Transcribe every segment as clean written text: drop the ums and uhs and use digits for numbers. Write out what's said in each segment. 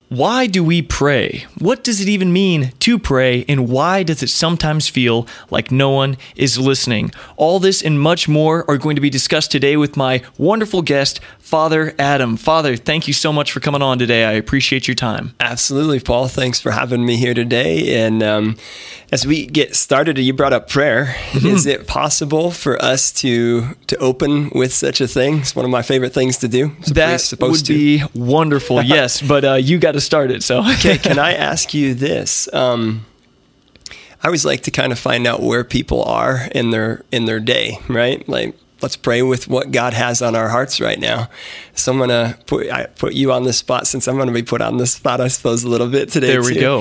Why do we pray? What does it even mean to pray, and why does it sometimes feel like no one is listening? All this and much more are going to be discussed today with my wonderful guest, Father Adam. Father, thank you so much for coming on today. I appreciate your time. Absolutely, Paul. Thanks for having me here today. And as we get started, you brought up prayer. Is it possible for us to open with such a thing? It's one of my favorite things to do. That would be wonderful, yes, but you got to start it. So, okay, can I ask you this? I always like to kind of find out where people are in their day, right? Like, let's pray with what God has on our hearts right now. So I'm gonna put you on the spot, since I'm gonna be put on the spot, I suppose, a little bit today. There we go.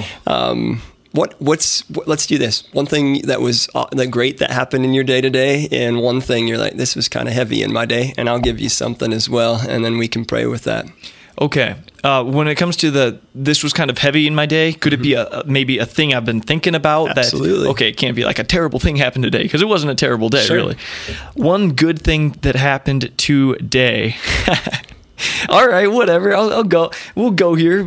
Let's do this. One thing that was great that happened in your day today, and one thing you're like, this was kind of heavy in my day, and I'll give you something as well, and then we can pray with that. Okay. When it comes to this was kind of heavy in my day, could it be maybe a thing I've been thinking about? Absolutely. Okay, it can't be like a terrible thing happened today, because it wasn't a terrible day, Sure. really. One good thing that happened today. All right, whatever. I'll go. We'll go here.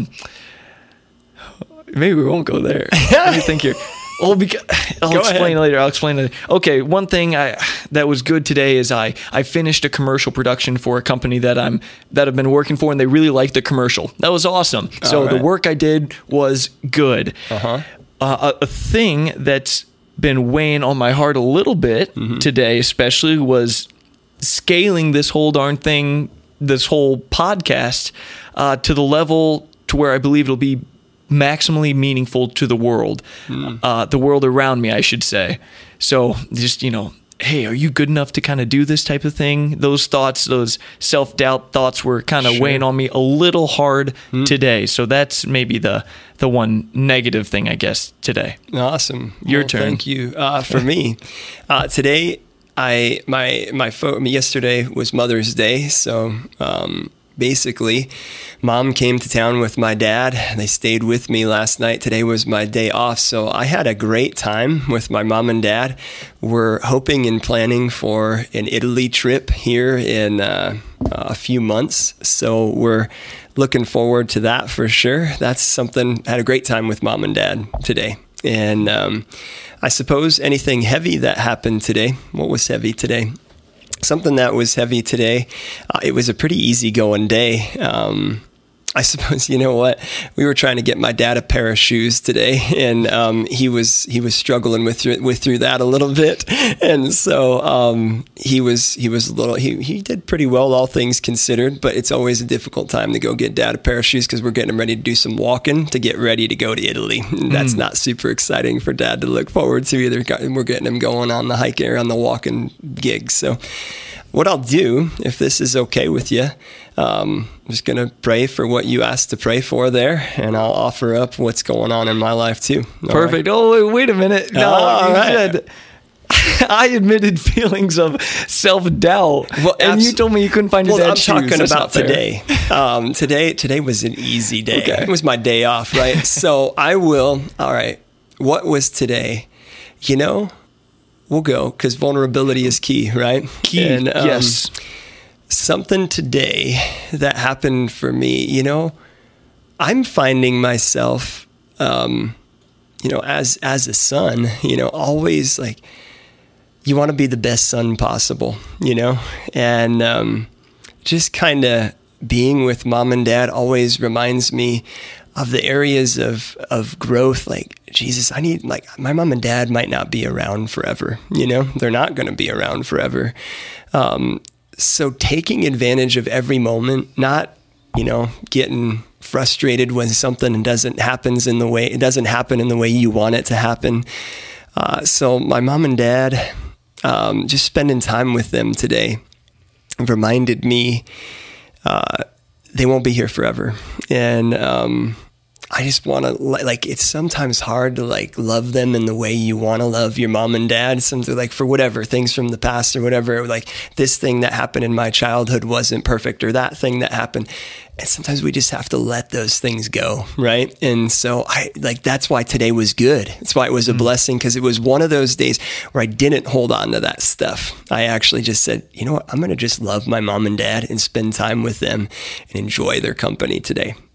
Maybe we won't go there. Let me think here. Well, I'll explain later. Okay, one thing that was good today is I finished a commercial production for a company that I've been working for, and they really liked the commercial. That was awesome. So the work I did was good. A thing that's been weighing on my heart a little bit today, especially, was scaling this whole darn thing, this whole podcast, to the level to where I believe it'll be maximally meaningful to the world around me, I should say. So just, hey, are you good enough to kind of do this type of thing? Those thoughts, those self-doubt thoughts were kind of weighing on me a little hard today. So that's maybe the one negative thing, I guess, today. Awesome. Your turn. Thank you. For me, today, yesterday was Mother's Day, so basically, Mom came to town with my dad. They stayed with me last night. Today was my day off, so I had a great time with my mom and dad. We're hoping and planning for an Italy trip here in a few months, so we're looking forward to that for sure. That's something. I had a great time with Mom and Dad today. And I suppose anything heavy that happened today. What was heavy today? Something that was heavy today, it was a pretty easygoing day. I suppose, you know what? We were trying to get my dad a pair of shoes today, and he was struggling through that a little bit, and so he did pretty well, all things considered. But it's always a difficult time to go get dad a pair of shoes, because we're getting him ready to do some walking to get ready to go to Italy. And that's not super exciting for dad to look forward to either. We're getting him going on the hike or on the walking gig. So what I'll do, if this is okay with you, I'm just going to pray for what you asked to pray for there, and I'll offer up what's going on in my life too. Perfect. Right? Oh, wait a minute. No, right. I admitted feelings of self-doubt, and you told me you couldn't find your dad's shoes. I'm talking about today. Today was an easy day. Okay. It was my day off, right? So I will. All right. What was today? We'll go, because vulnerability is key, right? And, yes. Something today that happened for me, I'm finding myself, as a son, always like, you want to be the best son possible, and just kind of being with mom and dad always reminds me of the areas of growth. Like, Jesus, my mom and dad might not be around forever, they're not going to be around forever. So taking advantage of every moment, not, getting frustrated when something doesn't happen in the way you want it to happen. So my mom and dad, just spending time with them today reminded me, they won't be here forever. And, I just want to, it's sometimes hard to love them in the way you want to love your mom and dad. Something for whatever, things from the past or whatever, this thing that happened in my childhood wasn't perfect, or that thing that happened. And sometimes we just have to let those things go, right? And so that's why today was good. That's why it was a blessing, because it was one of those days where I didn't hold on to that stuff. I actually just said, you know what, I'm going to just love my mom and dad and spend time with them and enjoy their company today.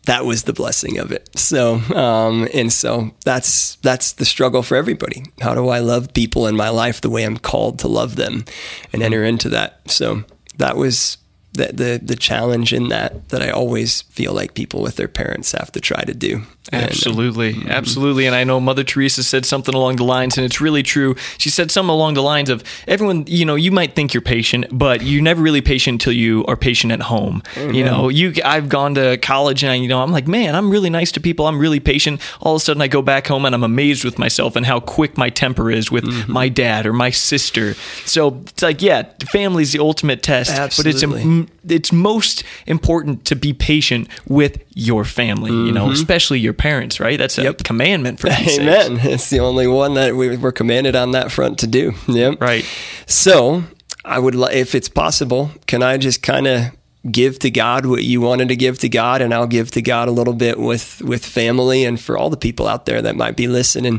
that was the blessing of it. So, and so that's the struggle for everybody. How do I love people in my life the way I'm called to love them and enter into that? So that was the challenge in that I always feel like people with their parents have to try to do. Absolutely. Absolutely. And I know Mother Teresa said something along the lines, and it's really true. She said something along the lines of, everyone, you might think you're patient, but you're never really patient until you are patient at home. Mm-hmm. I've gone to college and I'm like, man, I'm really nice to people. I'm really patient. All of a sudden I go back home and I'm amazed with myself and how quick my temper is with my dad or my sister. So it's like, yeah, family's the ultimate test. Absolutely. But it's most important to be patient with your family, especially your parents, right? That's a commandment for Pete's Amen. Sakes. It's the only one that we're commanded on that front to do. Yep. Right. So I would, if it's possible, can I just kind of give to God what you wanted to give to God, and I'll give to God a little bit with family, and for all the people out there that might be listening,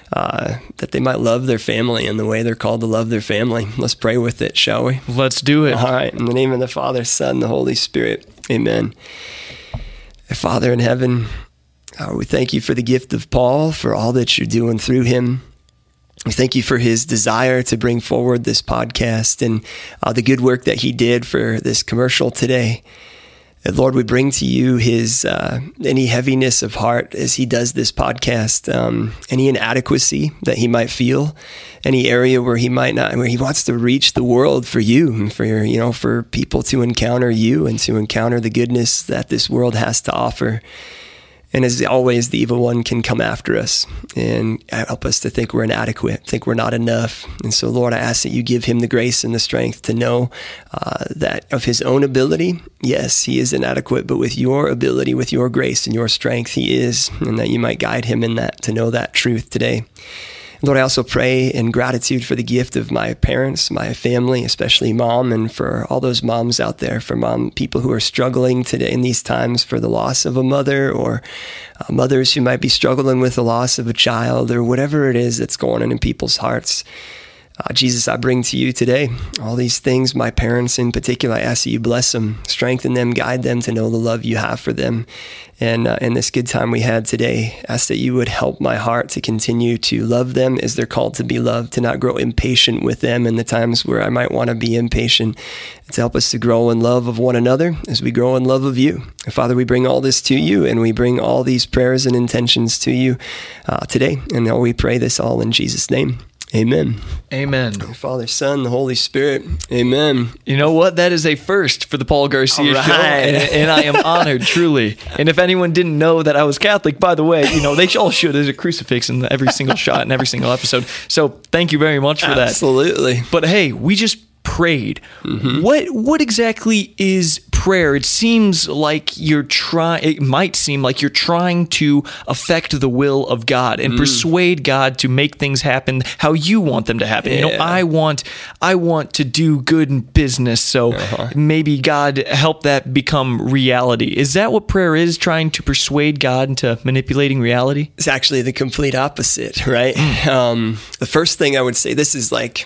that they might love their family in the way they're called to love their family. Let's pray with it, shall we? Let's do it. All right. In the name of the Father, Son, and the Holy Spirit. Amen. Father in heaven, we thank you for the gift of Paul, for all that you're doing through him. We thank you for his desire to bring forward this podcast and the good work that he did for this commercial today. And Lord, we bring to you his any heaviness of heart as he does this podcast, any inadequacy that he might feel, any area where he might not, where he wants to reach the world for you and for for people to encounter you and to encounter the goodness that this world has to offer. And as always, the evil one can come after us and help us to think we're inadequate, think we're not enough. And so, Lord, I ask that you give him the grace and the strength to know that of his own ability, yes, he is inadequate, but with your ability, with your grace and your strength, he is, and that you might guide him in that, to know that truth today. Lord, I also pray in gratitude for the gift of my parents, my family, especially mom, and for all those moms out there, for people who are struggling today in these times for the loss of a mother, or mothers who might be struggling with the loss of a child, or whatever it is that's going on in people's hearts. Jesus, I bring to you today all these things, my parents in particular. I ask that you bless them, strengthen them, guide them to know the love you have for them. And in this good time we had today, ask that you would help my heart to continue to love them as they're called to be loved, to not grow impatient with them in the times where I might want to be impatient, and to help us to grow in love of one another as we grow in love of you. And Father, we bring all this to you, and we bring all these prayers and intentions to you today. And now we pray this all in Jesus' name. Amen. Amen. Father, Son, the Holy Spirit. Amen. You know what? That is a first for the Paul Garcia Show, and I am honored, truly. And if anyone didn't know that I was Catholic, by the way, they all should. There's a crucifix in every single shot in every single episode. So thank you very much for that. Absolutely. But hey, we just prayed. Mm-hmm. What exactly is prayer? It seems like it might seem like you're trying to affect the will of God and persuade God to make things happen how you want them to happen. Yeah. I want to do good in business, so maybe God help that become reality. Is that what prayer is, trying to persuade God into manipulating reality? It's actually the complete opposite, right? The first thing I would say, this is like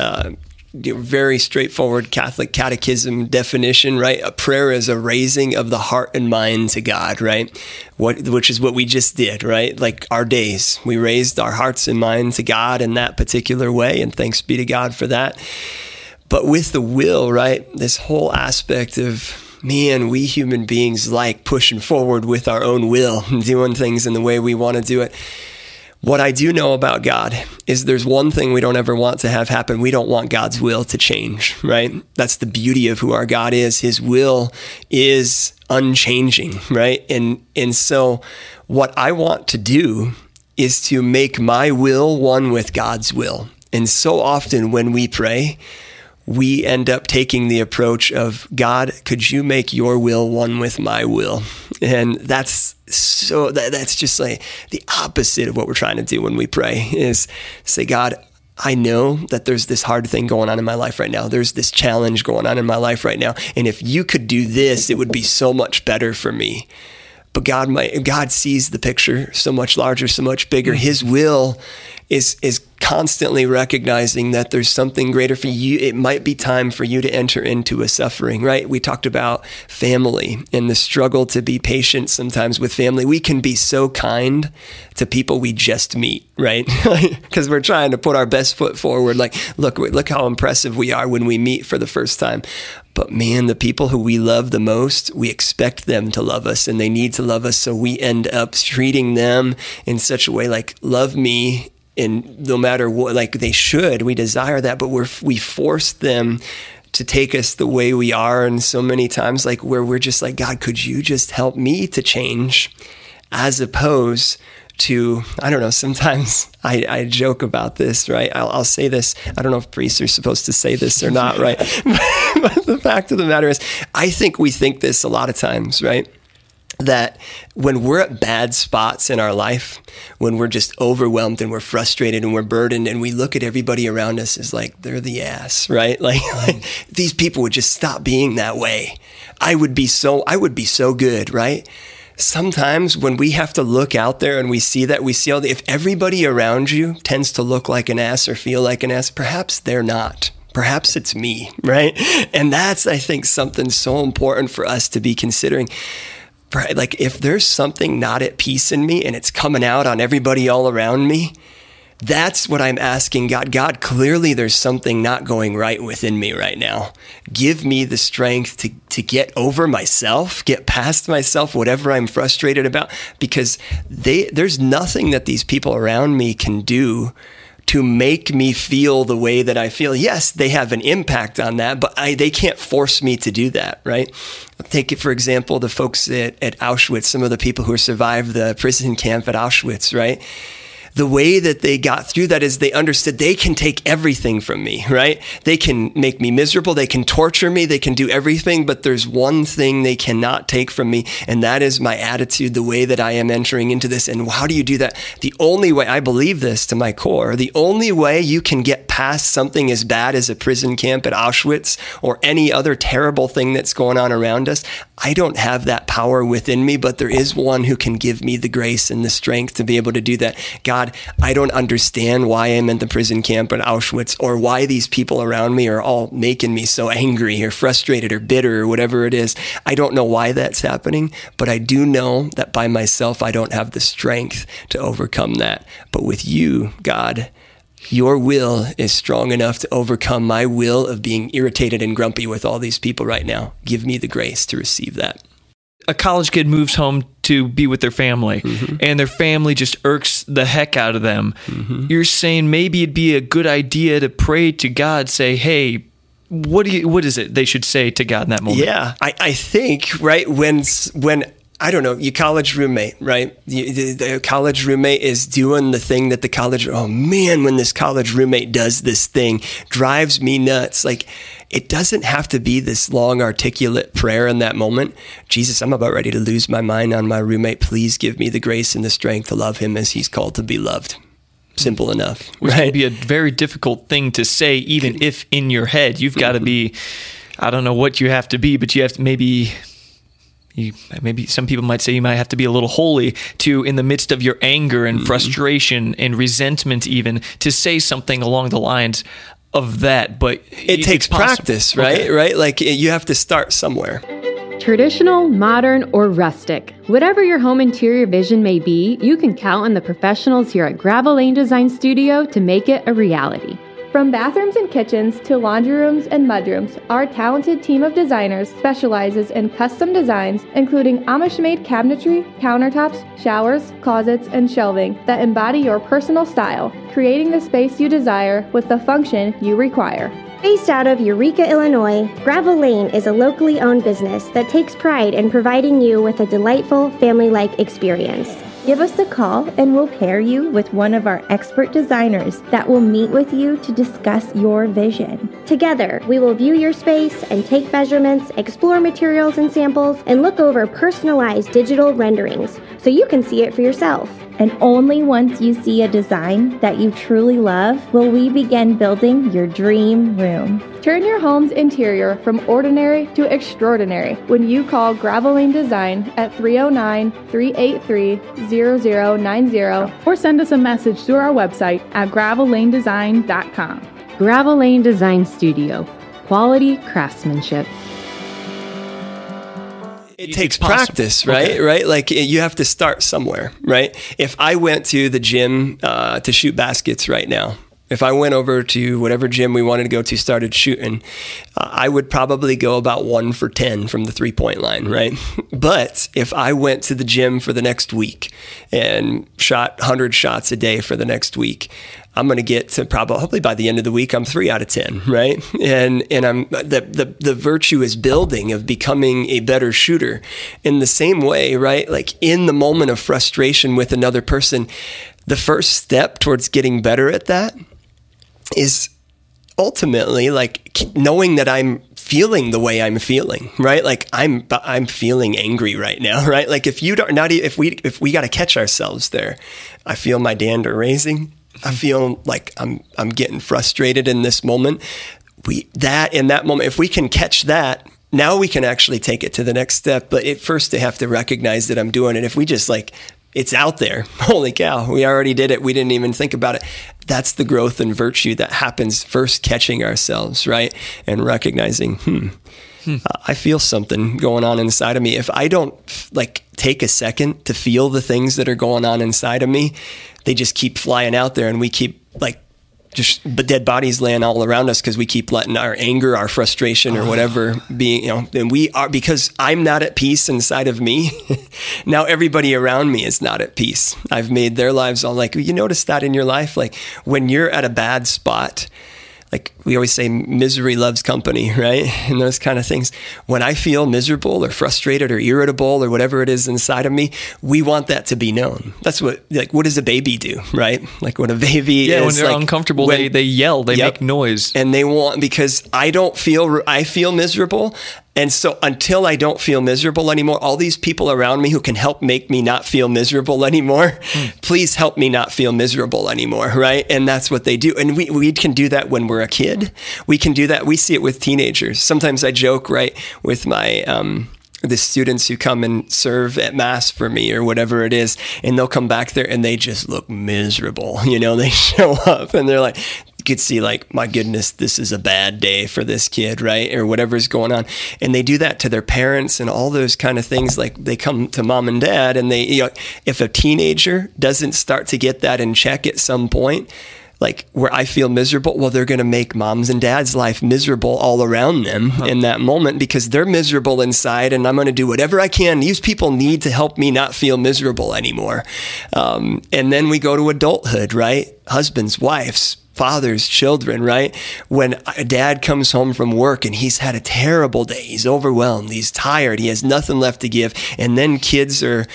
very straightforward Catholic catechism definition, right? A prayer is a raising of the heart and mind to God, right? Which is what we just did, right? Like our days, we raised our hearts and mind to God in that particular way, and thanks be to God for that. But with the will, right? This whole aspect of, man, we human beings like pushing forward with our own will and doing things in the way we want to do it. What I do know about God is there's one thing we don't ever want to have happen. We don't want God's will to change, right? That's the beauty of who our God is. His will is unchanging, right? And so what I want to do is to make my will one with God's will. And so often when we pray, we end up taking the approach of, God, could you make your will one with my will? And that's just like the opposite of what we're trying to do when we pray, is say, God, I know that there's this hard thing going on in my life right now. There's this challenge going on in my life right now. And if you could do this, it would be so much better for me. But God sees the picture so much larger, so much bigger. His will is constantly recognizing that there's something greater for you. It might be time for you to enter into a suffering, right? We talked about family and the struggle to be patient sometimes with family. We can be so kind to people we just meet, right? Because we're trying to put our best foot forward. Like, look how impressive we are when we meet for the first time. But man, the people who we love the most, we expect them to love us and they need to love us. So we end up treating them in such a way like, love me, and no matter what, like they should, we desire that, but we force them to take us the way we are. And so many times, like where we're just like, God, could you just help me to change? As opposed to, I don't know, sometimes I joke about this, right? I'll say this. I don't know if priests are supposed to say this or not, right? But the fact of the matter is, I think we think this a lot of times, right? That when we're at bad spots in our life, when we're just overwhelmed and we're frustrated and we're burdened and we look at everybody around us as like, they're the ass, right? Like these people would just stop being that way. I would be so good, right? Sometimes when we have to look out there and we see that, if everybody around you tends to look like an ass or feel like an ass, perhaps they're not. Perhaps it's me, right? And that's, I think, something so important for us to be considering. Like if there's something not at peace in me and it's coming out on everybody all around me, that's what I'm asking God. God, clearly there's something not going right within me right now. Give me the strength to get over myself, get past myself, whatever I'm frustrated about, because there's nothing that these people around me can do to make me feel the way that I feel. Yes, they have an impact on that, but they can't force me to do that, right? Take it, for example, the folks at Auschwitz, some of the people who survived the prison camp at Auschwitz, right? The way that they got through that is they understood they can take everything from me, right? They can make me miserable. They can torture me. They can do everything, but there's one thing they cannot take from me, and that is my attitude, the way that I am entering into this. And how do you do that? The only way, I believe this to my core, the only way you can get past something as bad as a prison camp at Auschwitz or any other terrible thing that's going on around us, I don't have that power within me, but there is one who can give me the grace and the strength to be able to do that. God, I don't understand why I'm in the prison camp at Auschwitz or why these people around me are all making me so angry or frustrated or bitter or whatever it is. I don't know why that's happening, but I do know that by myself, I don't have the strength to overcome that. But with you, God, your will is strong enough to overcome my will of being irritated and grumpy with all these people right now. Give me the grace to receive that. A college kid moves home to be with their family, and their family just irks the heck out of them. You're saying maybe it'd be a good idea to pray to God, say, hey, what is it they should say to God in that moment? Yeah, I think, right, when I don't know, your college roommate, right? The college roommate is doing the thing that oh man, when this college roommate does this thing, drives me nuts. Like, it doesn't have to be this long, articulate prayer in that moment. Jesus, I'm about ready to lose my mind on my roommate. Please give me the grace and the strength to love him as he's called to be loved. Simple enough, right? Which would be a very difficult thing to say, even if in your head you've got to be, I don't know what you have to be, but you have to maybe some people might say you might have to be a little holy to, in the midst of your anger and frustration and resentment even, to say something along the lines of that. But it takes practice, right? Okay. Right? Like you have to start somewhere. Traditional, modern, or rustic, whatever your home interior vision may be, you can count on the professionals here at Gravel Lane Design Studio to make it a reality. From bathrooms and kitchens to laundry rooms and mudrooms, our talented team of designers specializes in custom designs, including Amish-made cabinetry, countertops, showers, closets, and shelving that embody your personal style, creating the space you desire with the function you require. Based out of Eureka, Illinois, Gravel Lane is a locally owned business that takes pride in providing you with a delightful, family-like experience. Give us a call and we'll pair you with one of our expert designers that will meet with you to discuss your vision. Together, we will view your space and take measurements, explore materials and samples, and look over personalized digital renderings so you can see it for yourself. And only once you see a design that you truly love will we begin building your dream room. Turn your home's interior from ordinary to extraordinary when you call Gravel Lane Design at 309-383-0090 or send us a message through our website at gravellanedesign.com. Gravel Lane Design Studio. Quality craftsmanship. It takes practice, right? Okay. Right? Like you have to start somewhere, right? If I went to the gym to shoot baskets right now, if I went over to whatever gym we wanted to go to, started shooting, I would probably go about 1 for 10 from the 3-point line, right? But if I went to the gym for the next week and shot 100 shots a day for the next week, I'm going to get to probably by the end of the week, I'm 3 out of 10, right? And I'm the virtue is building of becoming a better shooter in the same way, right? Like in the moment of frustration with another person, the first step towards getting better at that is ultimately like knowing that I'm feeling the way I'm feeling, right? Like I'm feeling angry right now, right? Like if we got to catch ourselves there, I feel my dander raising. I feel like I'm getting frustrated in this moment. In that moment, if we can catch that, now we can actually take it to the next step. But at first, they have to recognize that I'm doing it. If we just it's out there. Holy cow, we already did it. We didn't even think about it. That's the growth and virtue that happens first, catching ourselves, right? And recognizing, I feel something going on inside of me. If I don't take a second to feel the things that are going on inside of me, they just keep flying out there, and we keep just dead bodies laying all around us because we keep letting our anger, our frustration, or whatever being, and we are, because I'm not at peace inside of me. Now everybody around me is not at peace. I've made their lives all you notice that in your life, like when you're at a bad spot, like we always say, misery loves company, right? And those kind of things. When I feel miserable or frustrated or irritable or whatever it is inside of me, we want that to be known. That's what does a baby do, right? Like when a baby is when they're uncomfortable, they yell, they make noise. And they want, because I feel miserable. And so until I don't feel miserable anymore, all these people around me who can help make me not feel miserable anymore, please help me not feel miserable anymore, right? And that's what they do. And we can do that when we're a kid. We can do that. We see it with teenagers. Sometimes I joke, right, with my the students who come and serve at Mass for me or whatever it is, and they'll come back there and they just look miserable. They show up and they're like, you could see my goodness, this is a bad day for this kid, right? Or whatever's going on. And they do that to their parents and all those kind of things. Like they come to mom and dad, and they, if a teenager doesn't start to get that in check at some point, like where I feel miserable, well, they're going to make mom's and dad's life miserable all around them in that moment, because they're miserable inside, and I'm going to do whatever I can. These people need to help me not feel miserable anymore. And then we go to adulthood, right? Husbands, wives, fathers, children, right? When a dad comes home from work and he's had a terrible day, he's overwhelmed, he's tired, he has nothing left to give. And then kids are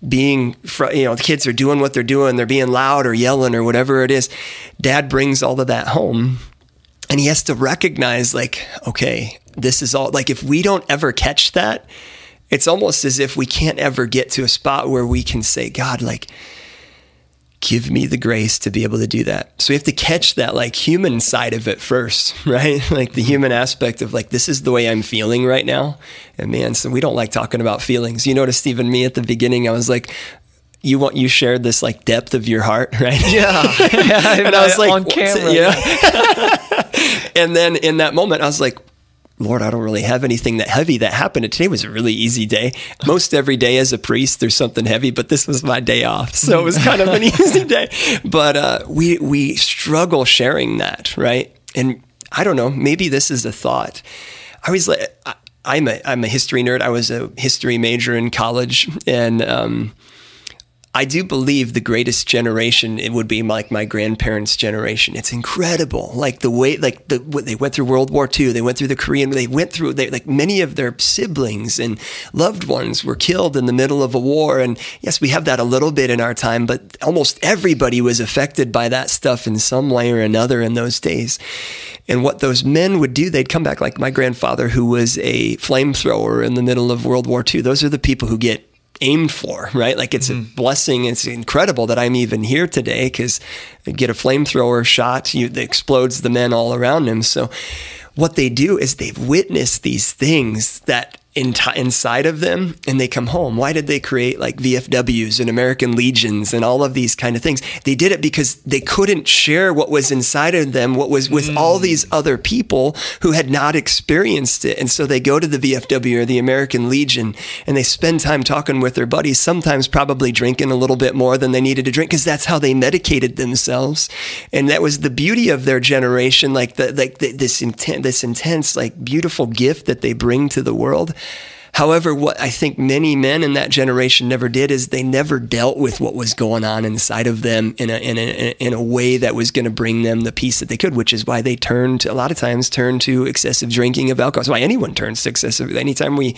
the kids are doing what they're doing. They're being loud or yelling or whatever it is. Dad brings all of that home, and he has to recognize okay, this is all, if we don't ever catch that, it's almost as if we can't ever get to a spot where we can say, God, give me the grace to be able to do that. So we have to catch that human side of it first, right? The human aspect of this is the way I'm feeling right now. And man, so we don't like talking about feelings. You noticed even me at the beginning, I was like, you shared this depth of your heart, right? Yeah. And I was like, on camera. Yeah. And then in that moment, I was like, Lord, I don't really have anything that heavy that happened. And today was a really easy day. Most every day as a priest, there's something heavy, but this was my day off. So it was kind of an easy day. But we struggle sharing that, right? And I don't know, maybe this is a thought. I'm a history nerd. I was a history major in college, and I do believe the greatest generation, it would be like my grandparents' generation. It's incredible. The way, they went through World War II, they went through the Korean, many of their siblings and loved ones were killed in the middle of a war. And yes, we have that a little bit in our time, but almost everybody was affected by that stuff in some way or another in those days. And what those men would do, they'd come back, like my grandfather, who was a flamethrower in the middle of World War II. Those are the people who get aimed for, right? Like it's a blessing. It's incredible that I'm even here today, because they get a flamethrower shot that explodes the men all around him. So what they do is they've witnessed these things that inside of them, and they come home. Why did they create like VFWs and American Legions and all of these kind of things? They did it because they couldn't share what was inside of them, what was with all these other people who had not experienced it. And so they go to the VFW or the American Legion, and they spend time talking with their buddies, sometimes probably drinking a little bit more than they needed to drink, because that's how they medicated themselves. And that was the beauty of their generation, this intense, like beautiful gift that they bring to the world. However, what I think many men in that generation never did is they never dealt with what was going on inside of them in a way that was going to bring them the peace that they could, which is why they a lot of times turn to excessive drinking of alcohol. It's why anyone turns to excessive. Anytime we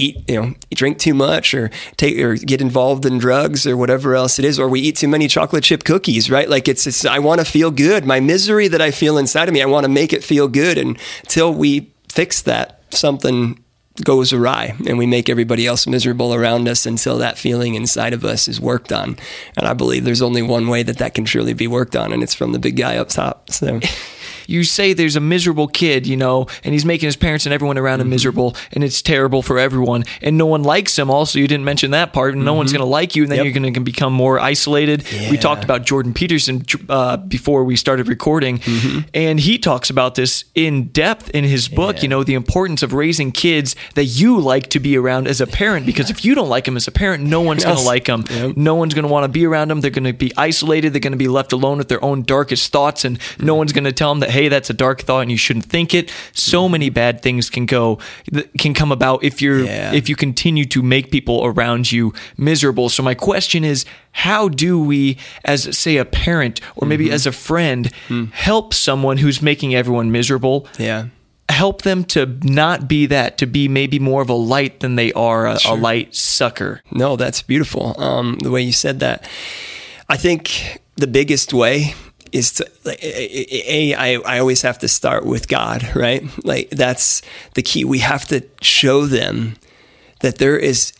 drink too much or get involved in drugs or whatever else it is, or we eat too many chocolate chip cookies, right? Like it's I want to feel good. My misery that I feel inside of me, I want to make it feel good. And until we fix that, something goes awry, and we make everybody else miserable around us until that feeling inside of us is worked on. And I believe there's only one way that can truly be worked on, and it's from the big guy up top. So you say there's a miserable kid, and he's making his parents and everyone around him miserable, and it's terrible for everyone, and no one likes him. Also, you didn't mention that part, and no one's going to like you, and then you're going to become more isolated. Yeah. We talked about Jordan Peterson before we started recording, and he talks about this in depth in his book, the importance of raising kids that you like to be around as a parent, because if you don't like them as a parent, no one's going to like them. Yep. No one's going to want to be around them. They're going to be isolated. They're going to be left alone with their own darkest thoughts, and no one's going to tell them that, hey, that's a dark thought and you shouldn't think it. So many bad things can come about if you continue to make people around you miserable. So my question is, how do we, as say a parent or maybe as a friend, help someone who's making everyone miserable? Yeah. Help them to not be that, to be maybe more of a light than they are a light sucker. No, that's beautiful. The way you said that. I think the biggest way is to, I always have to start with God, right? Like that's the key. We have to show them that there is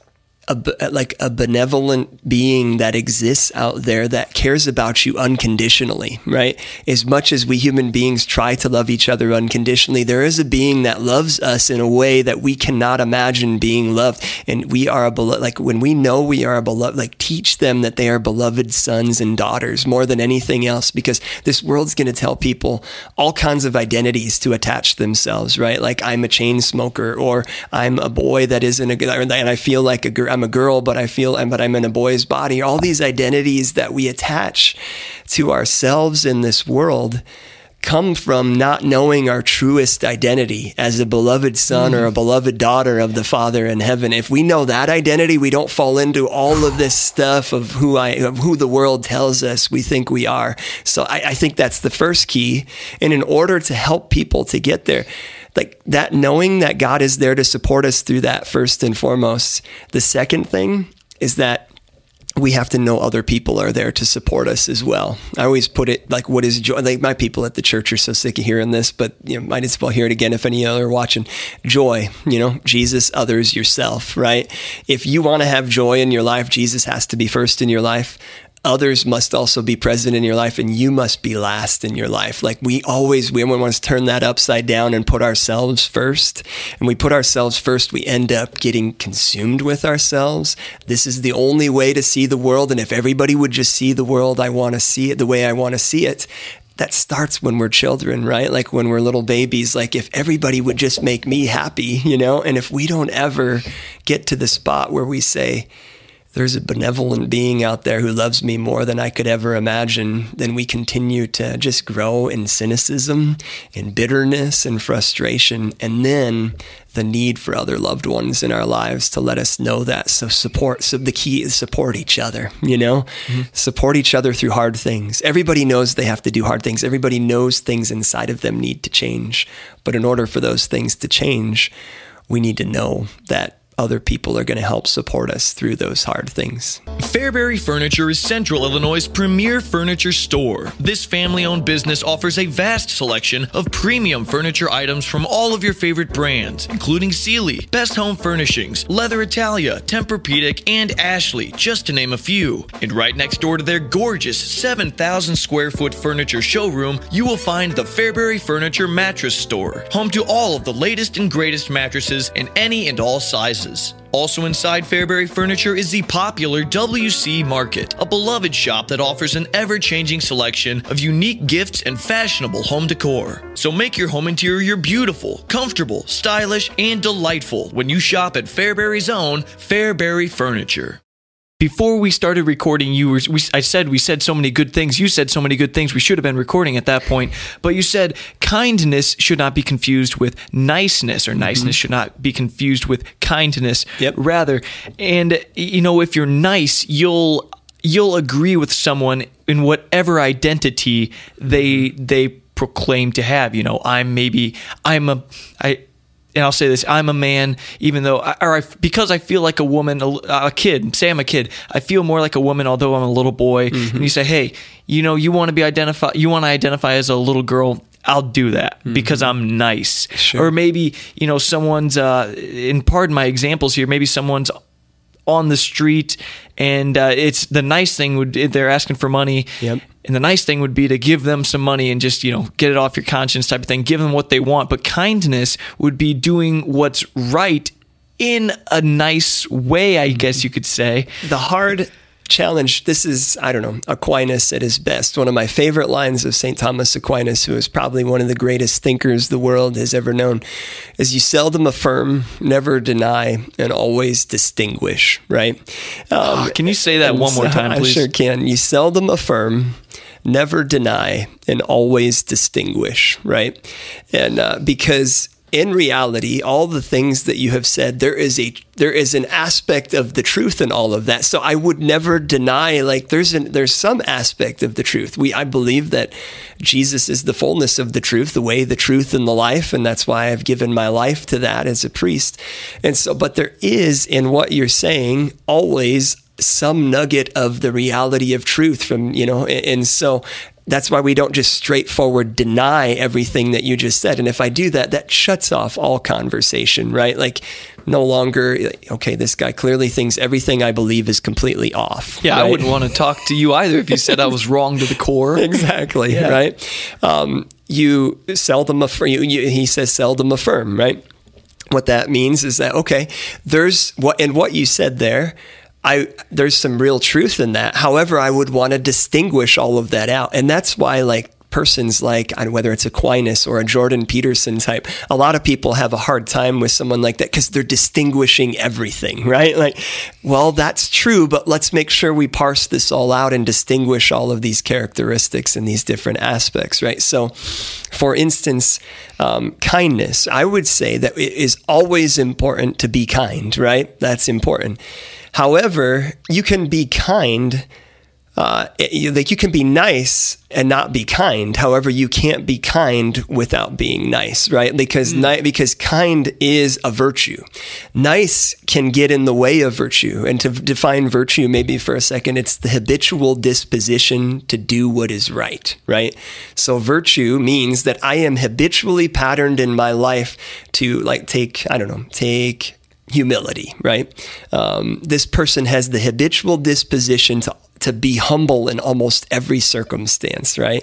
a benevolent being that exists out there that cares about you unconditionally, right? As much as we human beings try to love each other unconditionally, there is a being that loves us in a way that we cannot imagine being loved. And we are a beloved, like when we know we are a beloved, like teach them that they are beloved sons and daughters more than anything else, because this world's going to tell people all kinds of identities to attach themselves, right? Like I'm a chain smoker, or I'm a boy that isn't a good, and I feel like I'm a girl, but I'm in a boy's body. All these identities that we attach to ourselves in this world come from not knowing our truest identity as a beloved son or a beloved daughter of the Father in heaven. If we know that identity, we don't fall into all of this stuff of who the world tells us we think we are. So I think that's the first key. And in order to help people to get there, like that, knowing that God is there to support us through that first and foremost. The second thing is that we have to know other people are there to support us as well. I always put it like, what is joy? Like my people at the church are so sick of hearing this, but might as well hear it again if any other are watching. Joy, Jesus, others, yourself, right? If you want to have joy in your life, Jesus has to be first in your life. Others must also be present in your life, and you must be last in your life. Like we want to turn that upside down and put ourselves first. And we put ourselves first, we end up getting consumed with ourselves. This is the only way to see the world. And if everybody would just see the world, I want to see it the way I want to see it. That starts when we're children, right? Like when we're little babies, like if everybody would just make me happy, and if we don't ever get to the spot where we say, there's a benevolent being out there who loves me more than I could ever imagine, then we continue to just grow in cynicism, in bitterness and frustration, and then the need for other loved ones in our lives to let us know that. So the key is support each other, Support each other through hard things. Everybody knows they have to do hard things. Everybody knows things inside of them need to change. But in order for those things to change, we need to know that other people are going to help support us through those hard things. Fairbury Furniture is Central Illinois' premier furniture store. This family-owned business offers a vast selection of premium furniture items from all of your favorite brands, including Sealy, Best Home Furnishings, Leather Italia, Tempur-Pedic, and Ashley, just to name a few. And right next door to their gorgeous 7,000 square foot furniture showroom, you will find the Fairbury Furniture Mattress Store, home to all of the latest and greatest mattresses in any and all sizes. Also inside Fairbury Furniture is the popular WC Market, a beloved shop that offers an ever-changing selection of unique gifts and fashionable home decor. So make your home interior beautiful, comfortable, stylish, and delightful when you shop at Fairbury's own Fairbury Furniture. Before we started recording, we said so many good things. You said so many good things. We should have been recording at that point. But you said kindness should not be confused with niceness, or niceness should not be confused with kindness. Yep. Rather, and if you're nice, you'll agree with someone in whatever identity they proclaim to have. And I'll say this, I'm a man, even though, because I feel like a woman, a kid, say I'm a kid, I feel more like a woman, although I'm a little boy. Mm-hmm. And you say, hey, you want to identify as a little girl, I'll do that because I'm nice. Sure. Or maybe, someone's, and pardon my examples here, maybe someone's on the street and it's the nice thing they're asking for money. Yep. And the nice thing would be to give them some money and just, get it off your conscience type of thing. Give them what they want. But kindness would be doing what's right in a nice way, I guess you could say. The hard challenge, this is, Aquinas at his best. One of my favorite lines of St. Thomas Aquinas, who is probably one of the greatest thinkers the world has ever known, is you seldom affirm, never deny, and always distinguish, right? Can you say that one more time, please? I sure can. You seldom affirm, never deny, and always distinguish, right? And because in reality, all the things that you have said, there is an aspect of the truth in all of that. So I would never deny, there's some aspect of the truth. I believe that Jesus is the fullness of the truth, the way, the truth, and the life, and that's why I've given my life to that as a priest. And so, but there is in what you're saying always some nugget of the reality of truth from, and so that's why we don't just straightforward deny everything that you just said. And if I do that, that shuts off all conversation, right? Like no longer, okay, this guy clearly thinks everything I believe is completely off. Yeah, right? I wouldn't want to talk to you either if you said I was wrong to the core. Exactly, yeah. Right? You seldom affirm, he says seldom affirm, right? What that means is that, okay, there's what you said there, there's some real truth in that. However, I would want to distinguish all of that out. And that's why persons whether it's Aquinas or a Jordan Peterson type, a lot of people have a hard time with someone like that because they're distinguishing everything, right? Well, that's true, but let's make sure we parse this all out and distinguish all of these characteristics and these different aspects, right? So, for instance, kindness, I would say that it is always important to be kind, right? That's important. However, you can be kind, you can be nice and not be kind. However, you can't be kind without being nice, right? Because kind is a virtue. Nice can get in the way of virtue. And to define virtue, maybe for a second, it's the habitual disposition to do what is right, right? So virtue means that I am habitually patterned in my life to take humility, right? This person has the habitual disposition to be humble in almost every circumstance, right?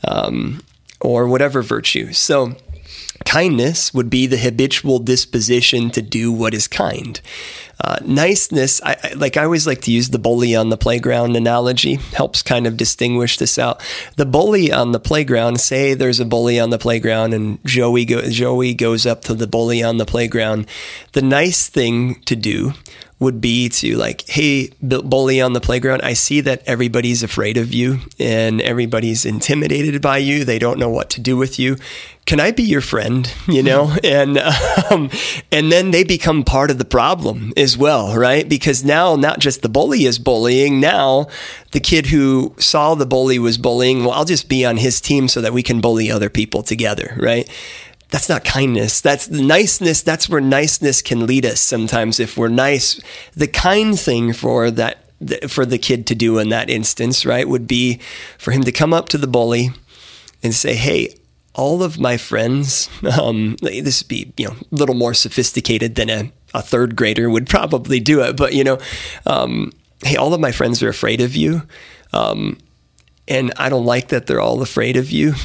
Or whatever virtue. So kindness would be the habitual disposition to do what is kind. Niceness, I always like to use the bully on the playground analogy, helps kind of distinguish this out. The bully on the playground, say there's a bully on the playground and Joey goes up to the bully on the playground. The nice thing to do would be to hey, bully on the playground, I see that everybody's afraid of you and everybody's intimidated by you. They don't know what to do with you. Can I be your friend? And then they become part of the problem as well, right? Because now not just the bully is bullying, now the kid who saw the bully was bullying, well, I'll just be on his team so that we can bully other people together, right? that's not kindness. That's niceness. That's where niceness can lead us sometimes if we're nice. The kind thing for the kid to do in that instance, right, would be for him to come up to the bully and say, hey, all of my friends, this would be, a little more sophisticated than a third grader would probably do it. But, hey, all of my friends are afraid of you. And I don't like that they're all afraid of you,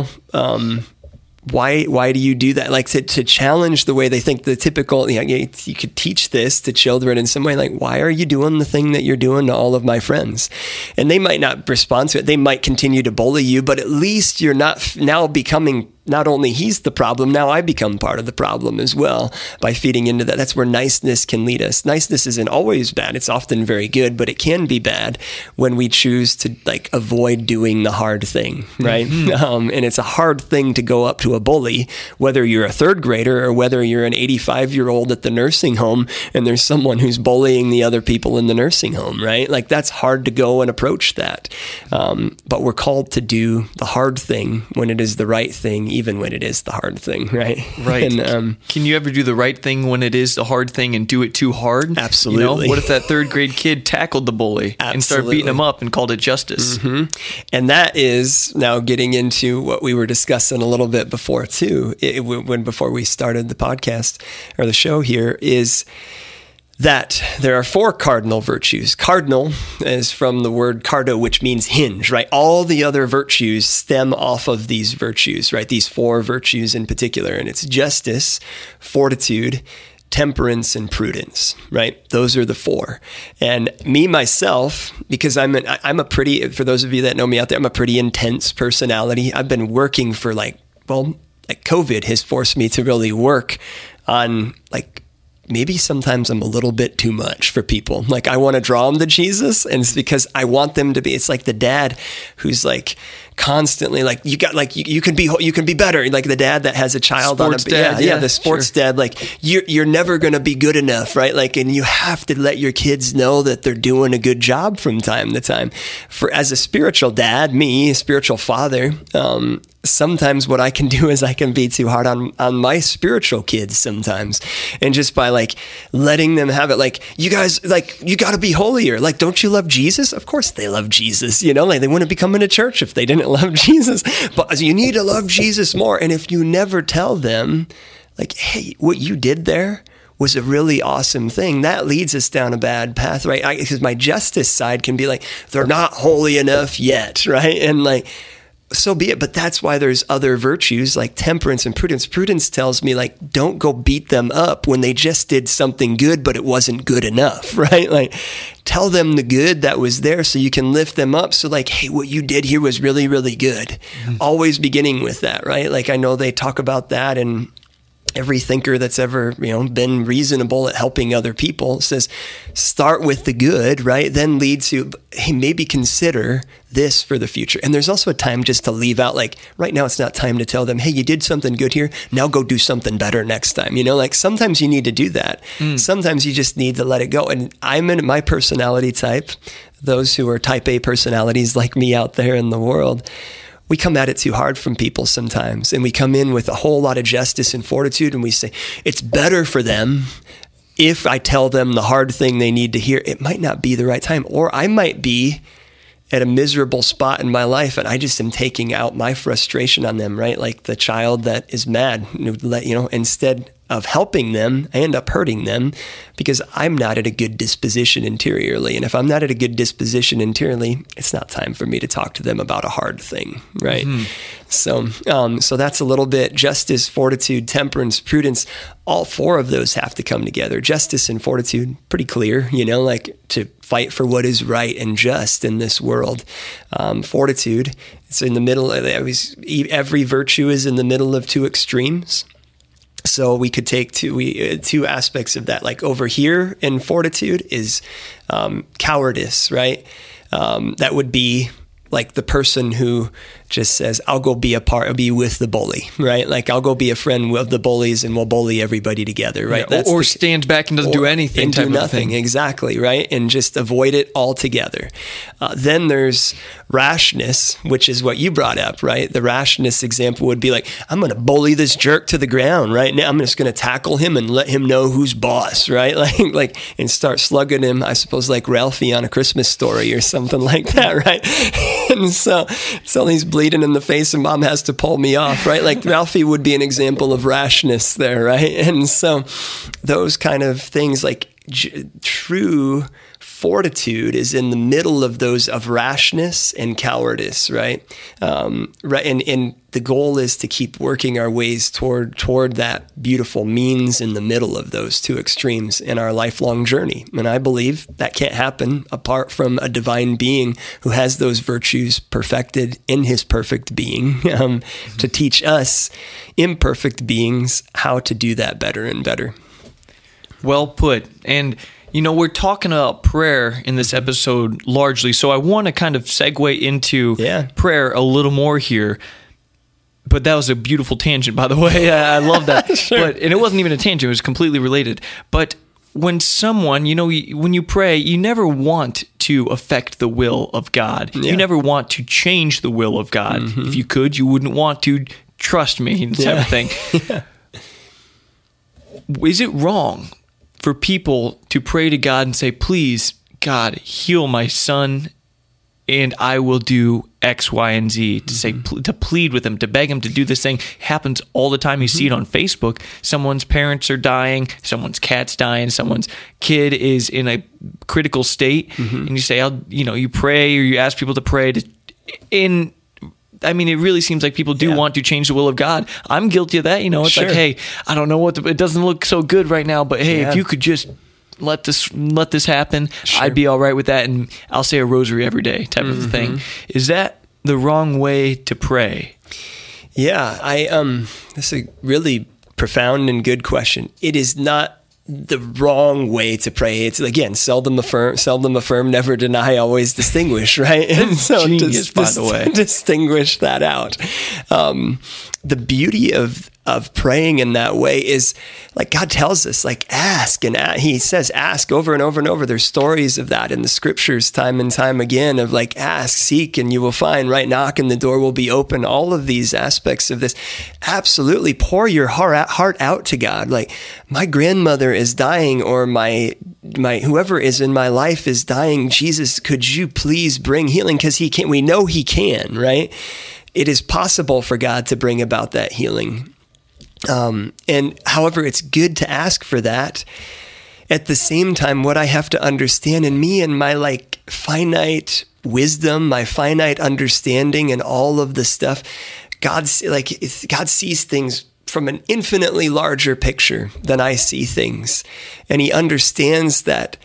why do you do that? Like to challenge the way they think, the typical, you could teach this to children in some way, like, why are you doing the thing that you're doing to all of my friends? And they might not respond to it. They might continue to bully you, but at least you're not now becoming, not only he's the problem, now I become part of the problem as well by feeding into that. That's where niceness can lead us. Niceness isn't always bad. It's often very good, but it can be bad when we choose to avoid doing the hard thing, right? Mm-hmm. And it's a hard thing to go up to a bully, whether you're a third grader or whether you're an 85-year-old at the nursing home and there's someone who's bullying the other people in the nursing home, right? Like that's hard to go and approach that. But we're called to do the hard thing when it is the right thing, even when it is the hard thing, right? Right. And, can you ever do the right thing when it is the hard thing and do it too hard? Absolutely. What if that third grade kid tackled the bully and started beating him up and called it justice? Mm-hmm. And that is now getting into what we were discussing a little bit before too, before we started the podcast or the show here, is that there are 4 cardinal virtues. Cardinal is from the word cardo, which means hinge, right? All the other virtues stem off of these virtues, right? These 4 virtues in particular. And it's justice, fortitude, temperance, and prudence, right? Those are the 4. And me, myself, because I'm a pretty, for those of you that know me out there, I'm a pretty intense personality. I've been working for COVID has forced me to really work on maybe sometimes I'm a little bit too much for people. Like I want to draw them to Jesus, and it's because I want them to be, it's like the dad who's constantly you can be better. Like the dad that has a child sports dad, the sports dad, you're never going to be good enough, right? And you have to let your kids know that they're doing a good job from time to time. As a spiritual dad, a spiritual father, sometimes what I can do is I can be too hard on my spiritual kids sometimes. And just by letting them have it, you guys, you got to be holier. Don't you love Jesus? Of course they love Jesus. They wouldn't be coming to church if they didn't love Jesus. But you need to love Jesus more. And if you never tell them, hey, what you did there was a really awesome thing, that leads us down a bad path, right? Because my justice side can be they're not holy enough yet, right? And so be it. But that's why there's other virtues like temperance and prudence. Prudence tells me don't go beat them up when they just did something good, but it wasn't good enough, right? Tell them the good that was there so you can lift them up. So hey, what you did here was really, really good. Mm-hmm. Always beginning with that, right? I know they talk about that, and every thinker that's ever, been reasonable at helping other people says, start with the good, right? Then lead to, hey, maybe consider this for the future. And there's also a time just to leave out, right now it's not time to tell them, hey, you did something good here. Now go do something better next time. Sometimes you need to do that. Sometimes you just need to let it go. And I'm in my personality type, those who are type A personalities like me out there in the world, we come at it too hard from people sometimes, and we come in with a whole lot of justice and fortitude, and we say, it's better for them if I tell them the hard thing they need to hear. It might not be the right time, or I might be at a miserable spot in my life, and I just am taking out my frustration on them, right? Like the child that is mad, instead of helping them, I end up hurting them because I'm not at a good disposition interiorly. And if I'm not at a good disposition interiorly, it's not time for me to talk to them about a hard thing, right? Mm-hmm. So that's a little bit justice, fortitude, temperance, prudence. All 4 of those have to come together. Justice and fortitude, pretty clear, to fight for what is right and just in this world. Fortitude, it's in the middle. Every virtue is in the middle of 2 extremes. So we could take 2 aspects of that. Over here in fortitude is cowardice, right? That would be like the person who just says, I'll go be with the bully, right? Like I'll go be a friend of the bullies and we'll bully everybody together, right? Yeah, or stands back and doesn't do anything. And do nothing, exactly, right? And just avoid it altogether. Then there's rashness, which is what you brought up, right? The rashness example would be like, I'm going to bully this jerk to the ground right now. I'm just going to tackle him and let him know who's boss, right? Like, and start slugging him, I suppose, like Ralphie on A Christmas Story or something like that, right? And so he's bleeding in the face and mom has to pull me off, right? Like Ralphie would be an example of rashness there, right? And so those kind of things, like true fortitude is in the middle of those of rashness and cowardice, right? Right, and the goal is to keep working our ways toward that beautiful means in the middle of those two extremes in our lifelong journey. And I believe that can't happen apart from a divine being who has those virtues perfected in his perfect being, to teach us imperfect beings how to do that better and better. Well put. And we're talking about prayer in this episode largely, so I want to kind of segue into prayer a little more here. But that was a beautiful tangent, by the way. I love that. Sure. And it wasn't even a tangent. It was completely related. But when someone, when you pray, you never want to affect the will of God. Yeah. You never want to change the will of God. Mm-hmm. If you could, you wouldn't want to. Trust me, type of thing. Yeah. Is it wrong for people to pray to God and say, please, God, heal my son, and I will do X, Y, and Z, to say, to plead with him, to beg him to do this thing? Happens all the time. You see it on Facebook. Someone's parents are dying, someone's cat's dying, someone's kid is in a critical state, and you say, you pray, or you ask people to pray it really seems like people do want to change the will of God. I'm guilty of that. It's like, hey, I don't know it doesn't look so good right now, but hey, if you could just let this happen, I'd be all right with that. And I'll say a rosary every day type of thing. Is that the wrong way to pray? Yeah, that's a really profound and good question. It is not the wrong way to pray. It's, again, seldom affirm, never deny, always distinguish, right? And so genius, by the way. Distinguish that out. The beauty of praying in that way is, like, God tells us, like, ask, and he says ask over and over and over. There's stories of that in the scriptures time and time again, of like, ask, seek, and you will find, right? Knock and the door will be open. All of these aspects of this. Absolutely pour your heart out to God. Like, my grandmother is dying, or my whoever is in my life is dying. Jesus, could you please bring healing? Because he can. We know he can, right? It is possible for God to bring about that healing. And however, it's good to ask for that. At the same time, what I have to understand in me and my finite wisdom, my finite understanding, and all of the stuff, God sees things from an infinitely larger picture than I see things, and he understands that.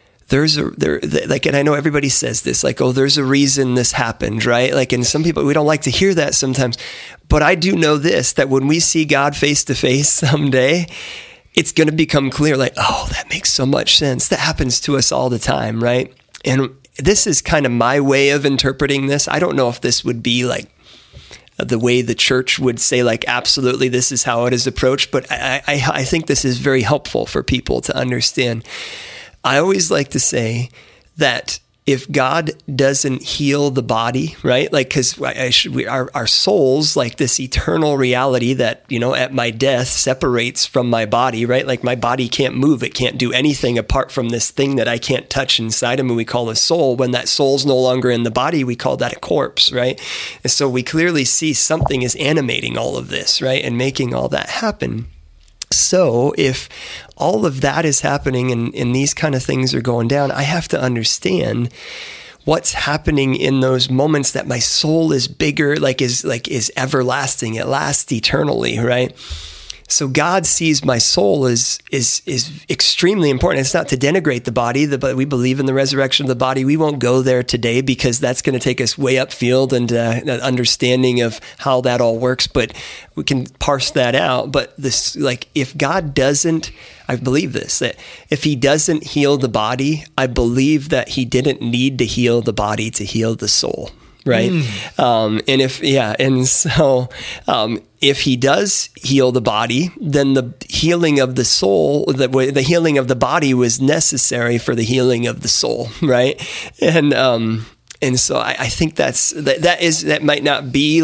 And I know everybody says this, like, oh, there's a reason this happened, right? Like, and some people, we don't like to hear that sometimes, but I do know this, that when we see God face to face someday, it's going to become clear, like, oh, that makes so much sense. That happens to us all the time, right? And this is kind of my way of interpreting this. I don't know if this would be like the way the church would say, like, absolutely, this is how it is approached, but I think this is very helpful for people to understand. I always like to say that if God doesn't heal the body, right? Like, because our souls, like this eternal reality that, at my death separates from my body, right? Like, my body can't move. It can't do anything apart from this thing that I can't touch inside of me, we call a soul. When that soul's no longer in the body, we call that a corpse, right? And so we clearly see something is animating all of this, right? And making all that happen. So if all of that is happening and these kind of things are going down, I have to understand what's happening in those moments, that my soul is bigger, is everlasting. It lasts eternally, right? So God sees my soul is extremely important. It's not to denigrate the body, but we believe in the resurrection of the body. We won't go there today because that's going to take us way upfield and an understanding of how that all works. But we can parse that out. But this, if God doesn't, I believe this, that if he doesn't heal the body, I believe that he didn't need to heal the body to heal the soul. right? If he does heal the body, then the healing of the soul, the healing of the body was necessary for the healing of the soul, right? And so I think that might not be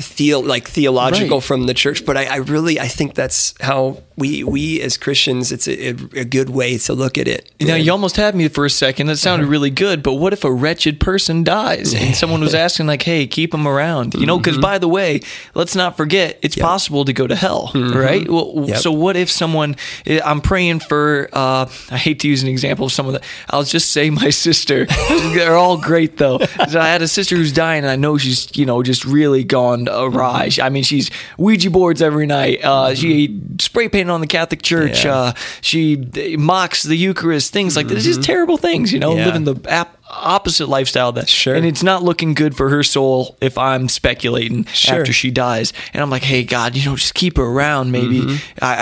theological from the church, but I think that's how we as Christians, it's a good way to look at it. Now, you almost had me for a second. That sounded really good, but what if a wretched person dies and someone was asking like, hey, keep him around? Because by the way, let's not forget, it's possible to go to hell, right? Well, so what if someone, I'm praying for, I hate to use an example of someone that, I'll just say my sister. They're all great though. So I had a sister who's dying, and I know she's, just really gone awry. I mean, she's Ouija boards every night. She spray painted on the Catholic Church. She mocks the Eucharist, things like this. Just terrible things, living the opposite lifestyle. And it's not looking good for her soul if I'm speculating after she dies. And I'm like, hey, God, just keep her around maybe.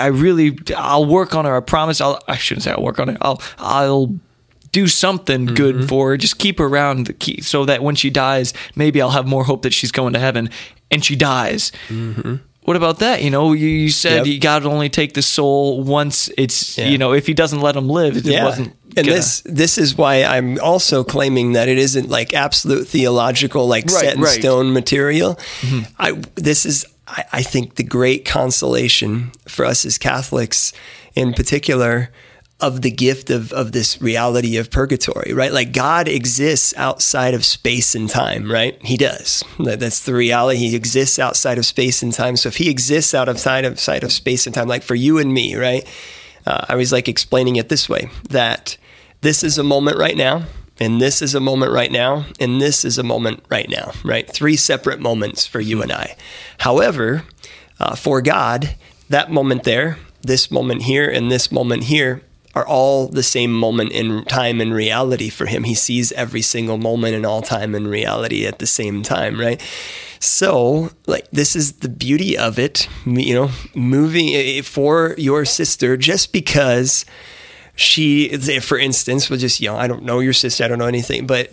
I'll work on her. I promise. I shouldn't say I'll work on it. I'll do something good for her. Just keep her around so that when she dies, maybe I'll have more hope that she's going to heaven. And she dies. What about that? You said you got to only take the soul once it's, if he doesn't let him live, it wasn't. And this is why I'm also claiming that it isn't like absolute theological, set in stone material. I think the great consolation for us as Catholics in particular of the gift of this reality of purgatory, right? Like God exists outside of space and time, right? He does. That's the reality. He exists outside of space and time. So if he exists outside of space and time, like for you and me, right? I was explaining it this way, that this is a moment right now, and this is a moment right now, and this is a moment right now, right? 3 separate moments for you and I. However, for God, that moment there, this moment here, and this moment here are all the same moment in time and reality for him. He sees every single moment in all time and reality at the same time, right? So, this is the beauty of it, moving for your sister, just because she, for instance, was just, I don't know your sister, I don't know anything, but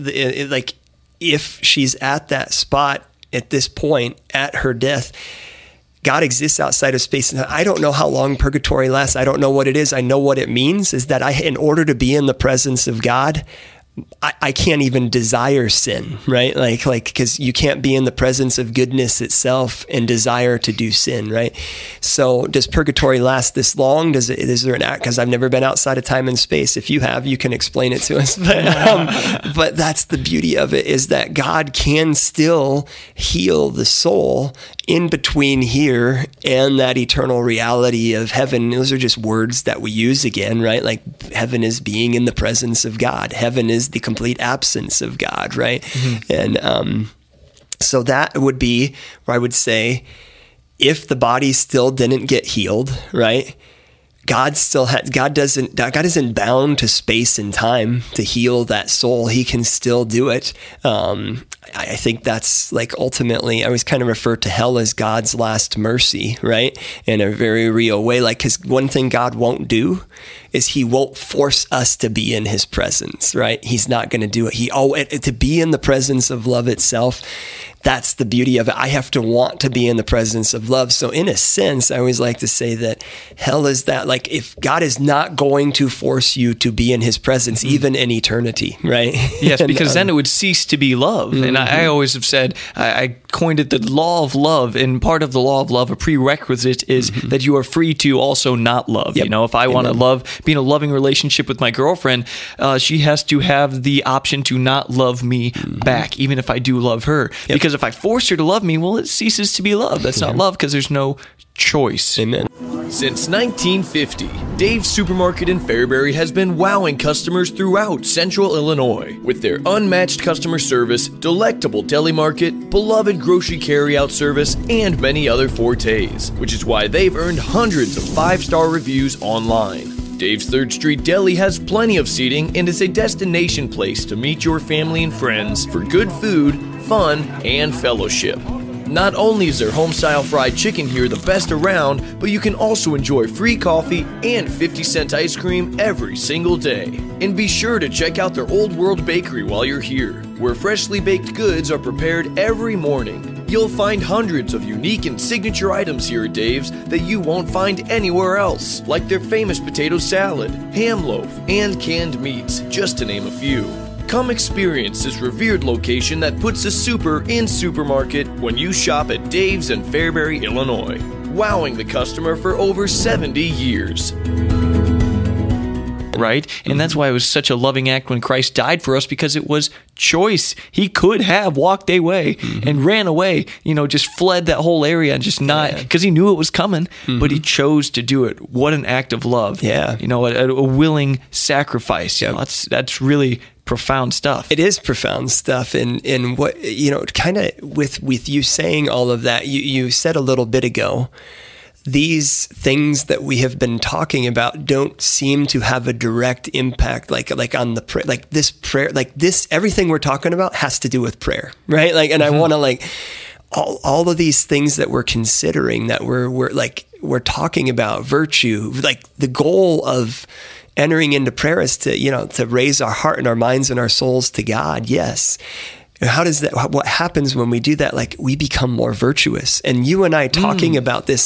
if she's at that spot at this point at her death, God exists outside of space and time. I don't know how long purgatory lasts. I don't know what it is. I know what it means is that in order to be in the presence of God, I can't even desire sin, right? Because you can't be in the presence of goodness itself and desire to do sin, right? So does purgatory last this long? Is there an act? Because I've never been outside of time and space. If you have, you can explain it to us. But that's the beauty of it, is that God can still heal the soul in between here and that eternal reality of heaven. Those are just words that we use again, right? Like heaven is being in the presence of God. Heaven is the complete absence of God, right? And so that would be where I would say, if the body still didn't get healed, right? God isn't bound to space and time to heal that soul. He can still do it. I think that's ultimately, I always kind of refer to hell as God's last mercy, right? In a very real way. Because one thing God won't do is he won't force us to be in his presence, right? He's not going to do it. To be in the presence of love itself, that's the beauty of it. I have to want to be in the presence of love. So in a sense, I always like to say that hell is that, if God is not going to force you to be in his presence, even in eternity, right? Yes, because then it would cease to be love. And I always have said, I coined it the law of love. And part of the law of love, a prerequisite is that you are free to also not love. Yep. If I want to be in a loving relationship with my girlfriend, she has to have the option to not love me back, even if I do love her. Yep. Because if I force her to love me, well, it ceases to be love. That's not love, because there's no choice. Amen. Since 1950, Dave's Supermarket in Fairbury has been wowing customers throughout Central Illinois with their unmatched customer service, delectable deli market, beloved grocery carryout service, and many other fortes, which is why they've earned hundreds of 5-star reviews online. Dave's 3rd Street Deli has plenty of seating and is a destination place to meet your family and friends for good food, fun, and fellowship. Not only is their home-style fried chicken here the best around, but you can also enjoy free coffee and 50-cent ice cream every single day. And be sure to check out their Old World Bakery while you're here, where freshly baked goods are prepared every morning. You'll find hundreds of unique and signature items here at Dave's that you won't find anywhere else, like their famous potato salad, ham loaf, and canned meats, just to name a few. Come experience this revered location that puts a super in supermarket when you shop at Dave's in Fairbury, Illinois, wowing the customer for over 70 years. Right? And that's why it was such a loving act when Christ died for us, because it was choice. He could have walked away and ran away, just fled that whole area and just not, because he knew it was coming, but he chose to do it. What an act of love. Yeah. A willing sacrifice. That's really profound stuff. It is profound stuff. And what, kind of with you saying all of that, you said a little bit ago, these things that we have been talking about don't seem to have a direct impact, like on the prayer, like this prayer, like this, everything we're talking about has to do with prayer, right? Like, and I want to all of these things that we're considering, that we're talking about virtue, like the goal of entering into prayer is to raise our heart and our minds and our souls to God. Yes. How does that, what happens when we do that? Like, we become more virtuous. And you and I talking about this,